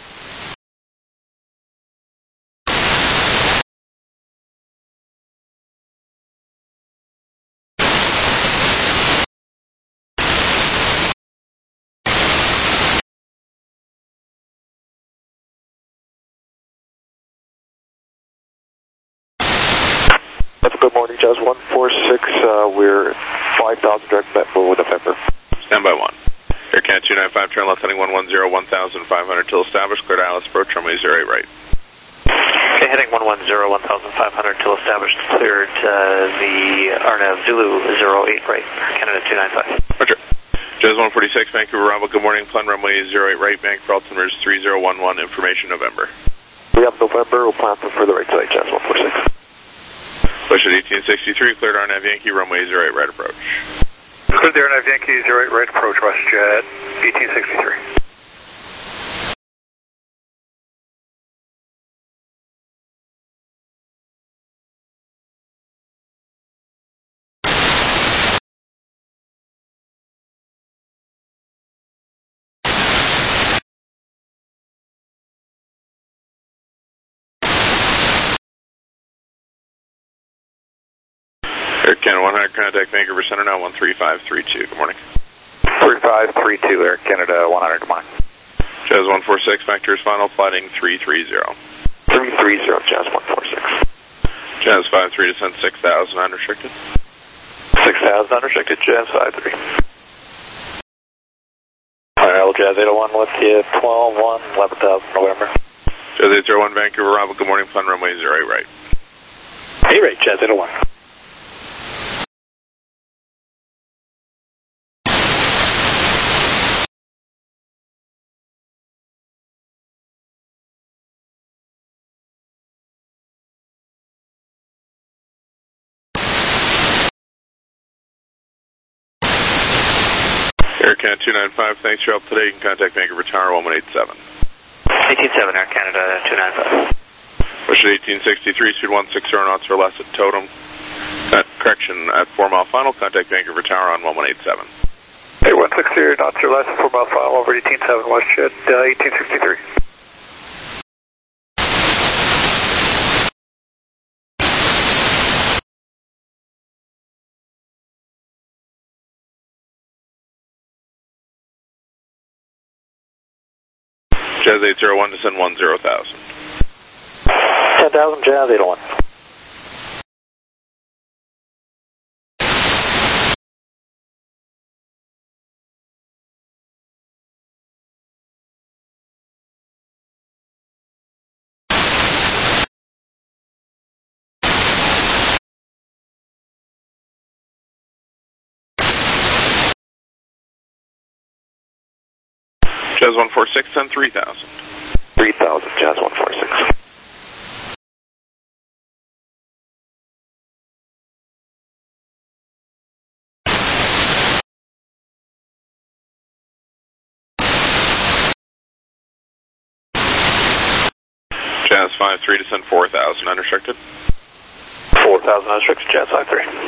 Good morning, Jazz 146, we're 5,000 direct with November. Stand by 1. Air Canada 295, turn left heading 110, 1,500 till established, clear to Alice approach, runway 08 right. Okay, heading 110, 1,500 till established, cleared the Arnav Zulu 08 right, Canada 295. Roger. Jazz 146, Vancouver Bravo, good morning, plan runway 08 right, Vancouver altimeter 3011, information November. We have November, we'll plan for further right today, Jazz 146. Western 1863, cleared Arnav Yankee, runway 08 right approach. Cleared the Arnav Yankee 08 right approach, WestJet 1863. Air Canada 100, contact Vancouver Center now 13532. Good morning. 3532, Air Canada 100, good morning. Jazz 146, vectors final, flighting 330. 330, Jazz 146. Jazz 53, descend 6,000, unrestricted. 6,000 unrestricted, Jazz 53. Alright, Jazz 801 with you, 12-1, 11,000 November. Jazz 801, Vancouver Bravo, good morning, plan runway 08 right. Hey, right, Jazz 801. Air Canada 295, thanks for your help today. You can contact Vancouver Tower 1187. 187, Air Canada 295. Western 1863, speed 160 knots or less at Totem. Correction, at 4 mile final, contact Vancouver Tower on 1187. Hey, 160 knots or less, 4 mile final over 187, WestJet 1863. Jazz 801, descend 10,000. 10,000, Jazz 801. Jazz 146, send 3,000. 3,000, Jazz 146. Jazz 53 to send 4,000, unrestricted. 4,000 unrestricted, Jazz 53.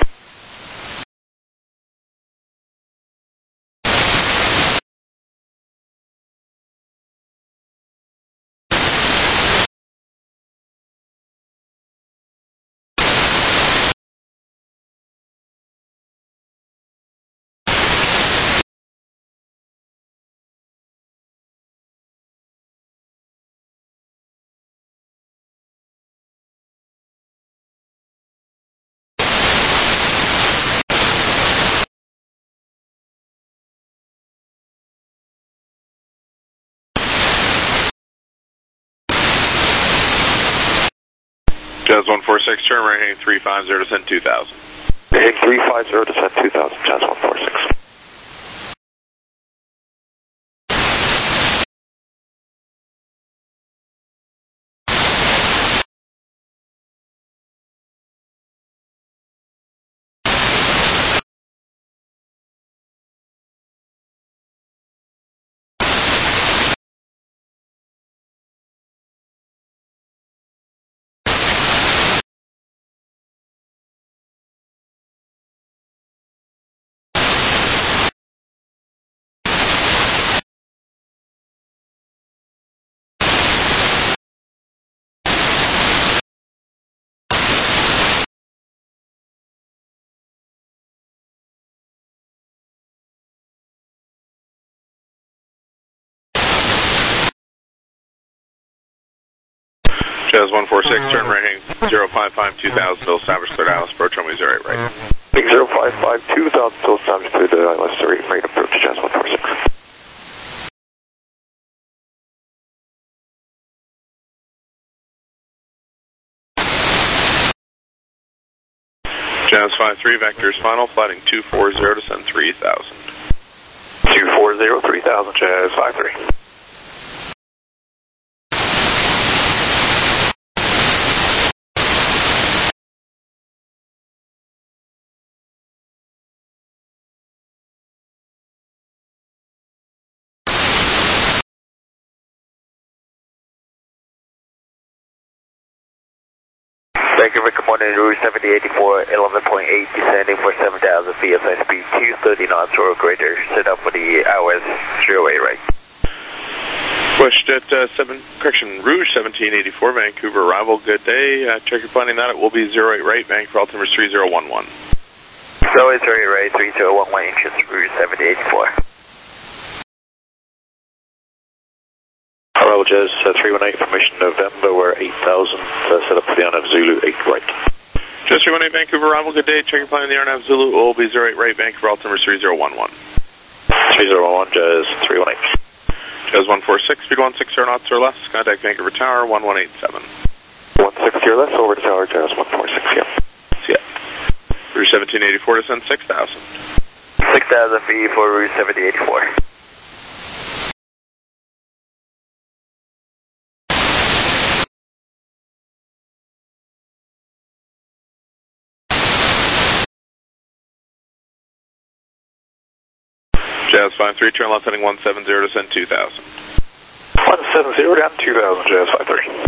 Jazz 146, turn right heading 350 to send 2,000. Heading 350 to send 2,000, Jazz 146. Jazz 146, turn right heading 055 2000, Bill establish clear Dallas, approach runway 08 right. Heading 055 2000, Bill establish clear Dallas, right approach, Jazz 146. Jazz 53, vectors final, flighting 240 to send 3,000. 240, 3,000, Jazz 53. Vancouver, good morning, Rouge 7084, 11.8, descending for 7,000 feet, flight speed 230 knots or greater, set up for the ILS 08 right. Westjet Rouge 1784, Vancouver arrival, good day. Check your planning that it will be 08 right, Vancouver altimeter 3011. So it's 08 right, 3011 inches, Rouge 7084. Arrival Jazz 318, information November, we're 8,000, set up for the RNAV Zulu 8 right. Jazz 318, Vancouver arrival, good day. Check your planning the RNAV Zulu will be 08 right, Vancouver altimeter 3011. 3011, Jazz 318. Jazz 146, speed 160 knots or less, contact Vancouver Tower 1187. 160 or less, over to Tower, Jazz 146, yeah. See ya. Rouge 1784 to send 6,000. 6,000 feet for Rouge 7084. Jazz 53, turn left heading 170 to send 2,000. 170 down 2,000, Jazz 53.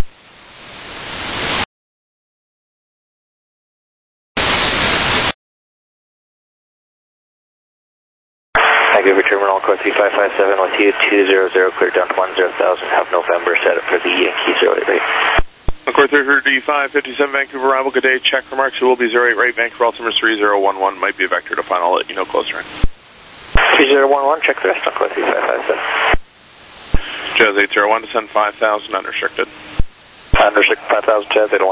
Vancouver Terminal, code 3557, altitude 200, clear down to 10,000, have November set up for the Yankee 08 right. Encore 33557, Vancouver arrival, good day. Check remarks, it will be 08 right, Vancouver altimeter 3011, might be a vector to final, let you know closer in. 3011, check the rest on code 3557. Jazz 801 to send 5,000, unrestricted. Unrestricted 5,000, Jazz 801.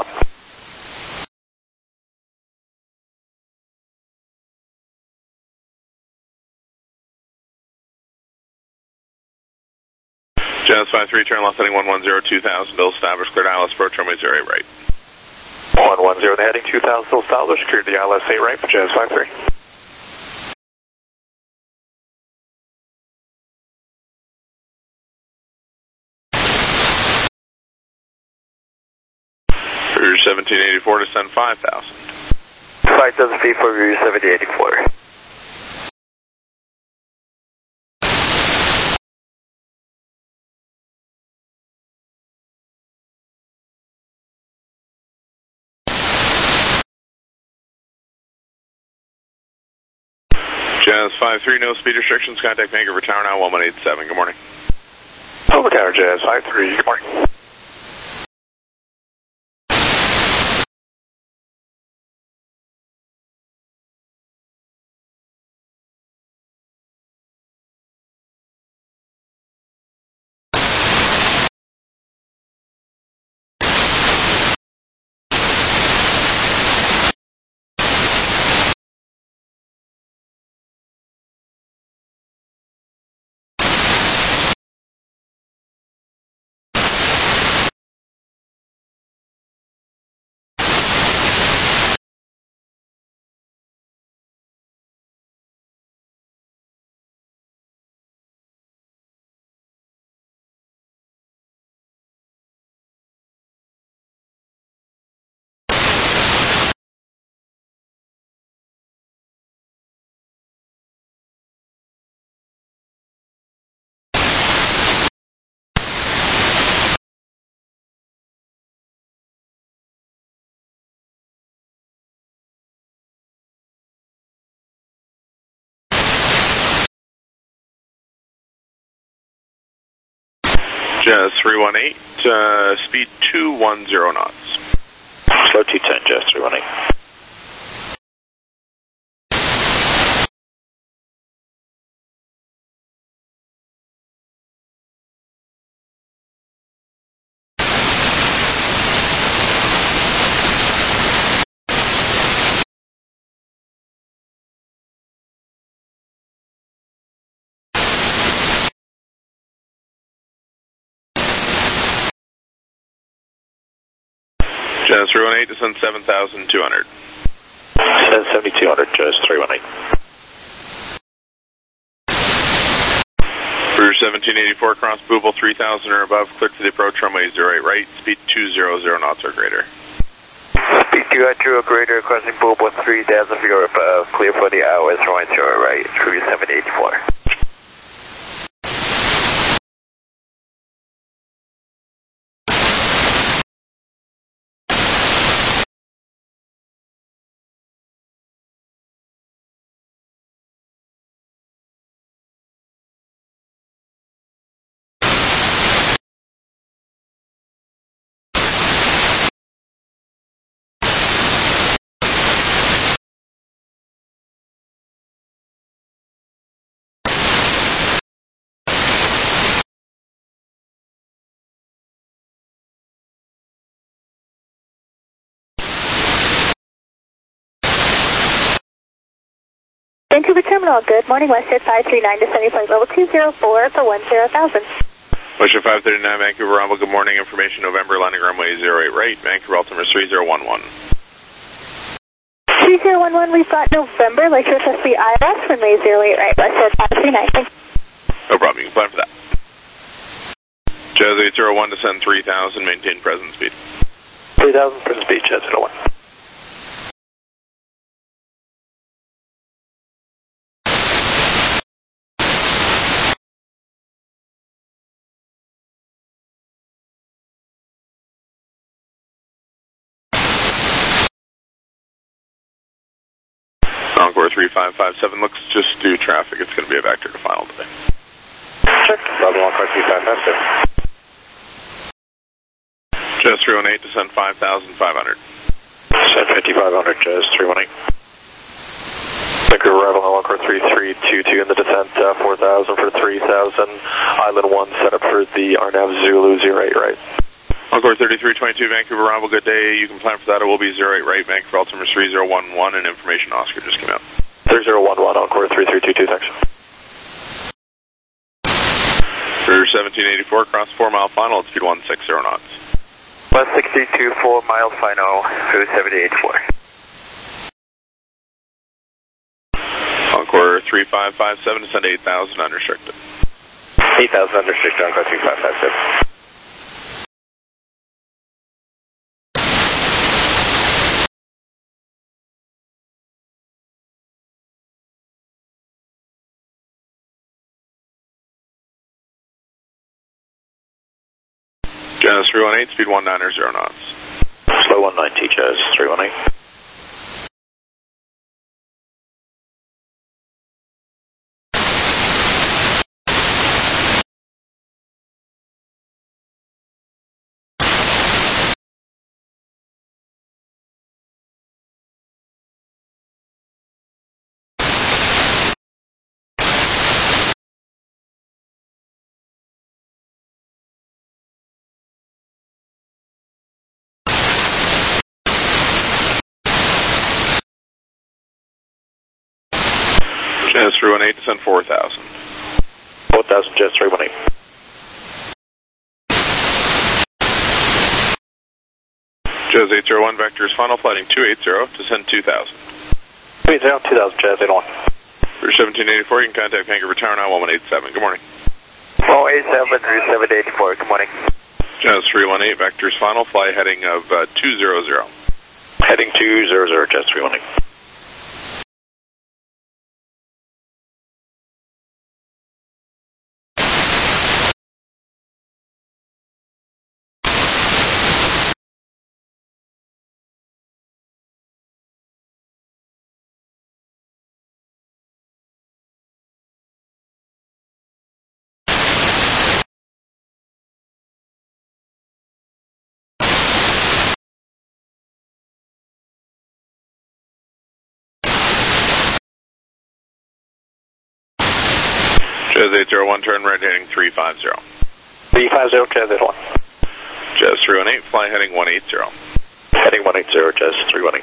Jazz 53, turn left heading 110, 2000, Bill establish cleared ILS, approach runway 08 right. 110, heading 2000, Bill establish, cleared the ILS 8 right for Jazz 53. For 1784 to send 5,000. 5,000 feet for Route 1784. Jazz 53, no speed restrictions. Contact Vancouver Tower now, 1187. Good morning. Over Tower, Jazz 53. Good morning. Jazz 318, speed 210 knots. Slow 210, Jazz 318. Jazz 318 to send 7,200. Send 7,200, Jazz 318. For 1784, cross Booble 3,000 or above, clear to the approach runway 08 right, speed 200 knots or greater. Speed 200 or greater, crossing Booble 3,000 feet or above, clear for the hours, runway 08 right, through 784. Vancouver Terminal, good morning, WestJet 539 descending flight level 204 for 10,000. WestJet 539, Vancouver Rumble, good morning, information November, landing runway 08 right, Vancouver altimeter 3011. 3011, we've got November, Lakeshore Chesapeake ILS, runway 08 right, WestJet 539. No problem, you can plan for that. Jazz 801 descend 3,000, maintain present speed. 3,000 present speed, Jazz 801. Encore 3557, looks just due traffic. It's going to be a vector to final today. Check, level Encore 3557. Jazz 318 to send 5,500. Send 5,500, Jazz 318. Vancouver arrival Encore 3322 in the descent, 4,000 for 3,000. Island 1 set up for the RNAV Zulu 08 right. Encore 3322, Vancouver Rumble, good day. You can plan for that. It will be 08 right, Vancouver altimeter 3011, and information Oscar just came out. 3011, Encore 3322, thanks. For 1784, cross 4 mile final at speed 160 knots. 162, 4 mile final, through 784. Encore 3557 to send 8,000 unrestricted. 8,000 unrestricted, Encore 3557. Jazz 318, speed 190 knots. Slow 190, Jazz 318. Jazz 318, descend 4,000. 4,000, Jazz 318. Jazz 801, vector is final, flighting 280, descend 2,000. 280, 2,000, Jazz 801. For 1784, you can contact Vancouver Tower now, 1187. Good morning. 487, Route 784, good morning. Jazz 318, vector is final, fly heading of 200. Heading 200, Jazz 318. Jazz 801, turn right heading 350. 350, Jazz 801. Jazz 318, fly heading 180. Heading 180, Jazz 318.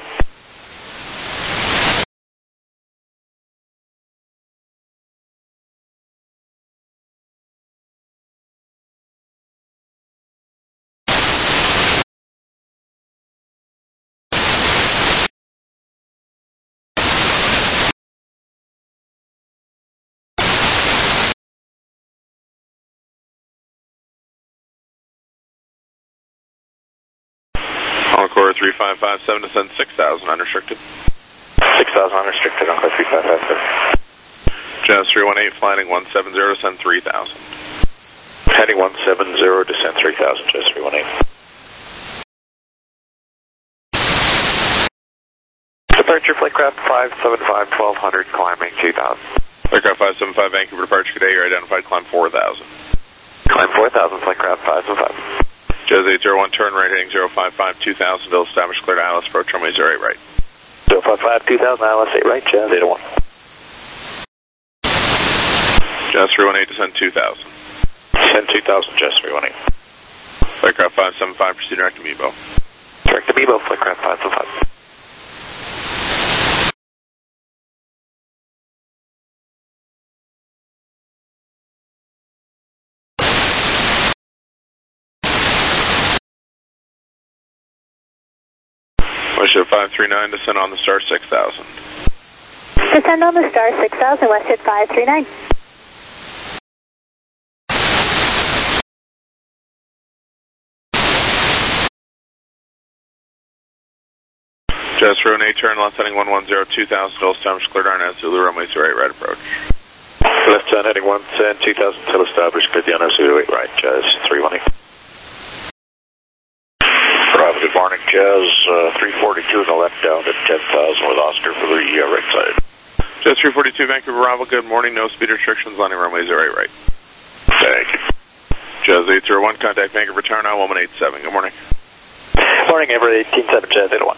Encore 3557, descend 6,000, unrestricted. 6,000 unrestricted, Encore 3557. Jazz 318, flying 170, descend 3,000. Heading 170, descend 3,000, Jazz 318. Departure flight craft 575, 1200, climbing 2,000. Aircraft 575, Vancouver departure, good day, you're identified, climb 4,000. Climb 4,000, flight craft 575. Jazz 801, turn right heading 055, 2,000, bill established, cleared ILS, approach runway 08 right. 055, 2,000, ILS 8 right, Jazz 801. Jazz 318, descend 2,000. Descend 2,000, Jazz 318. Aircraft 575, proceed direct to Mebo. Direct to Mebo, flight craft 575. Westjet 539, descend on the star 6,000. Descend on the star 6,000, Westjet 539. Jazz 318, turn left heading 110, 2,000, still established, cleared RNAV Zulu, runway 08 right approach. Left turn heading 110, 2,000, still established, cleared the RNAV Zulu 8 right, Jazz 318. Good morning, Jazz 342 on the left down to 10,000 with Oscar for the right side. Jazz 342, Vancouver Bravo, good morning, no speed restrictions, landing runway 08 right. Thank you. Jazz 801, contact Vancouver Tower now, 1187, good morning. Morning, Everett 187, Jazz 801.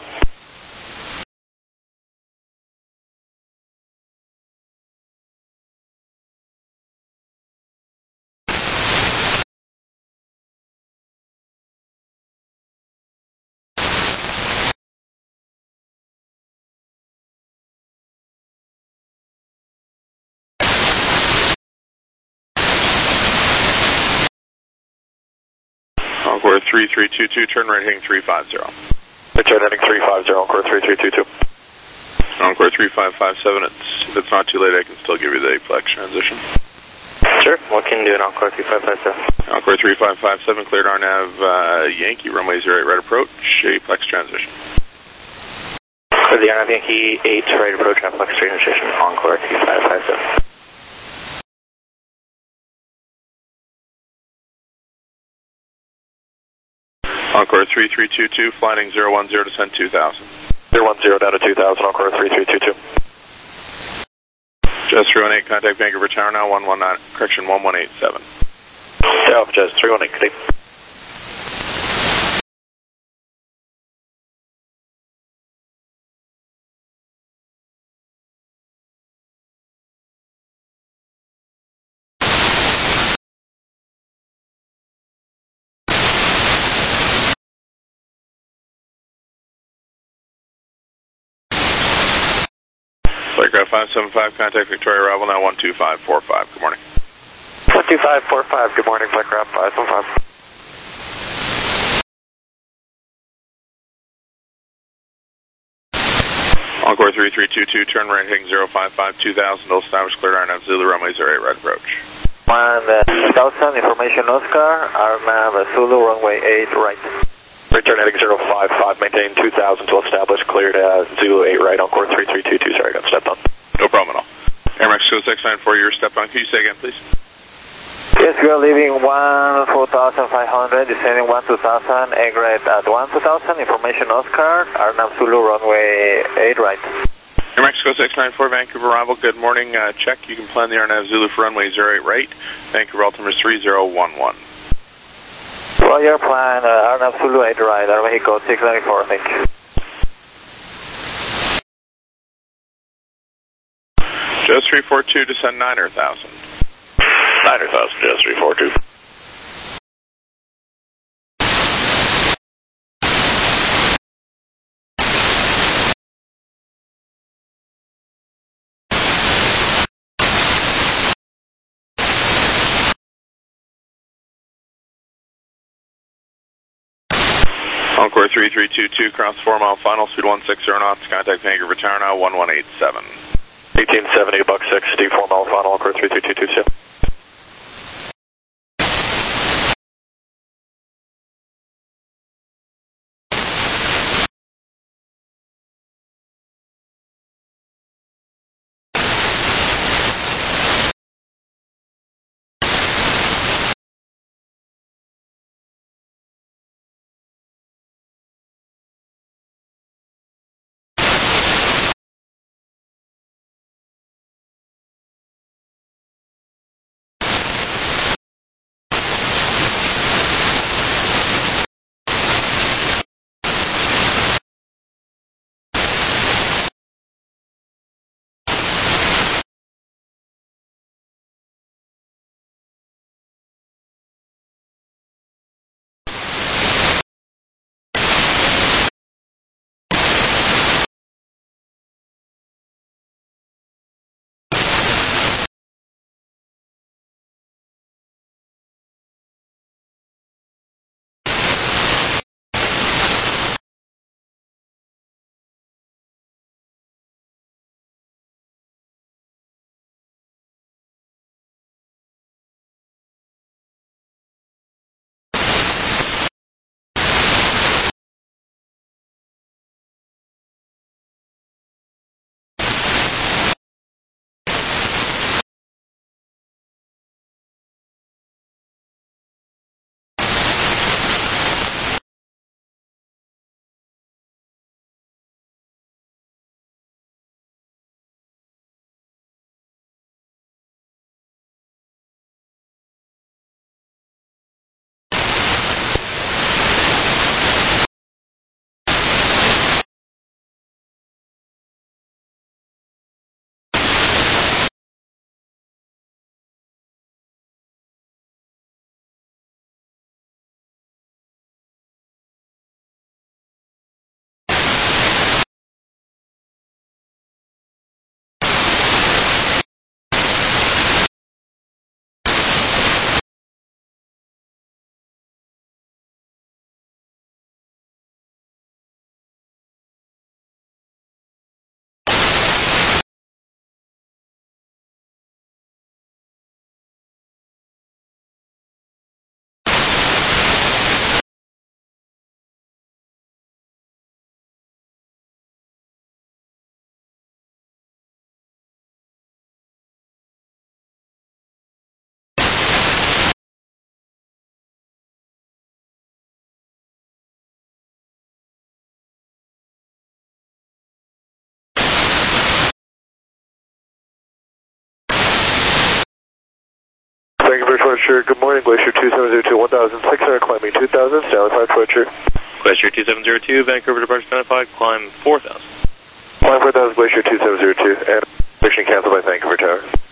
Encore 3322, turn right heading 350. Turn heading 350, Encore 3322. Encore 3557, if it's not too late, I can still give you the flex transition. Sure, what can you do in Encore 3557? Encore 3557, cleared RNAV Yankee, runway 08 right approach, flex transition. For the RNAV Yankee 8 right approach and flex transition, Encore 3557. Encore 3322, flighting 010, descend 2000. 010 down to 2000, Encore 3322. Jazz 318, contact Vancouver Tower now, 1187. Yeah, Jazz 318, good day. Aircraft 575, contact Victoria arrival now 12545. Good morning. 12545, good morning, Aircraft 575. Encore 3322, turn right heading 055 2000, will establish cleared RNAV Zulu runway 08 right approach. 1000, information Oscar, RNAV Zulu runway 8 right. Return heading 055, maintain 2000 to establish cleared Zulu 8 right, Encore 3322, sorry, I got stepped on. No problem at all. Air Mexico 694, you're stepped on. Can you say again, please? Yes, we are leaving 14500, descending 12000, exit at 12000, information Oscar, RNAV Zulu runway 8 right. Air Mexico 694, Vancouver arrival, good morning. Check, you can plan the RNAV Zulu for runway 08 right, Vancouver altimeter 3011. Roger, plan RNAV Zulu 8 right, our vehicle 694, thank you. Jazz 342, descend 9,000. 9,000, Jazz 342. Encore 3322, cross 4 mile final, speed 160 knots, contact Vancouver Tower now 1187. 1870, buck 60, 4 mile final, Encore 3322. Vancouver Departure, good morning, Glacier 2702, 1,600, climbing 2,000, Stanley 5 Departure. Glacier 2702, Vancouver Departure Stanley 5, climb 4,000. Climb 4,000, Glacier 2702, and prediction canceled by Vancouver Tower.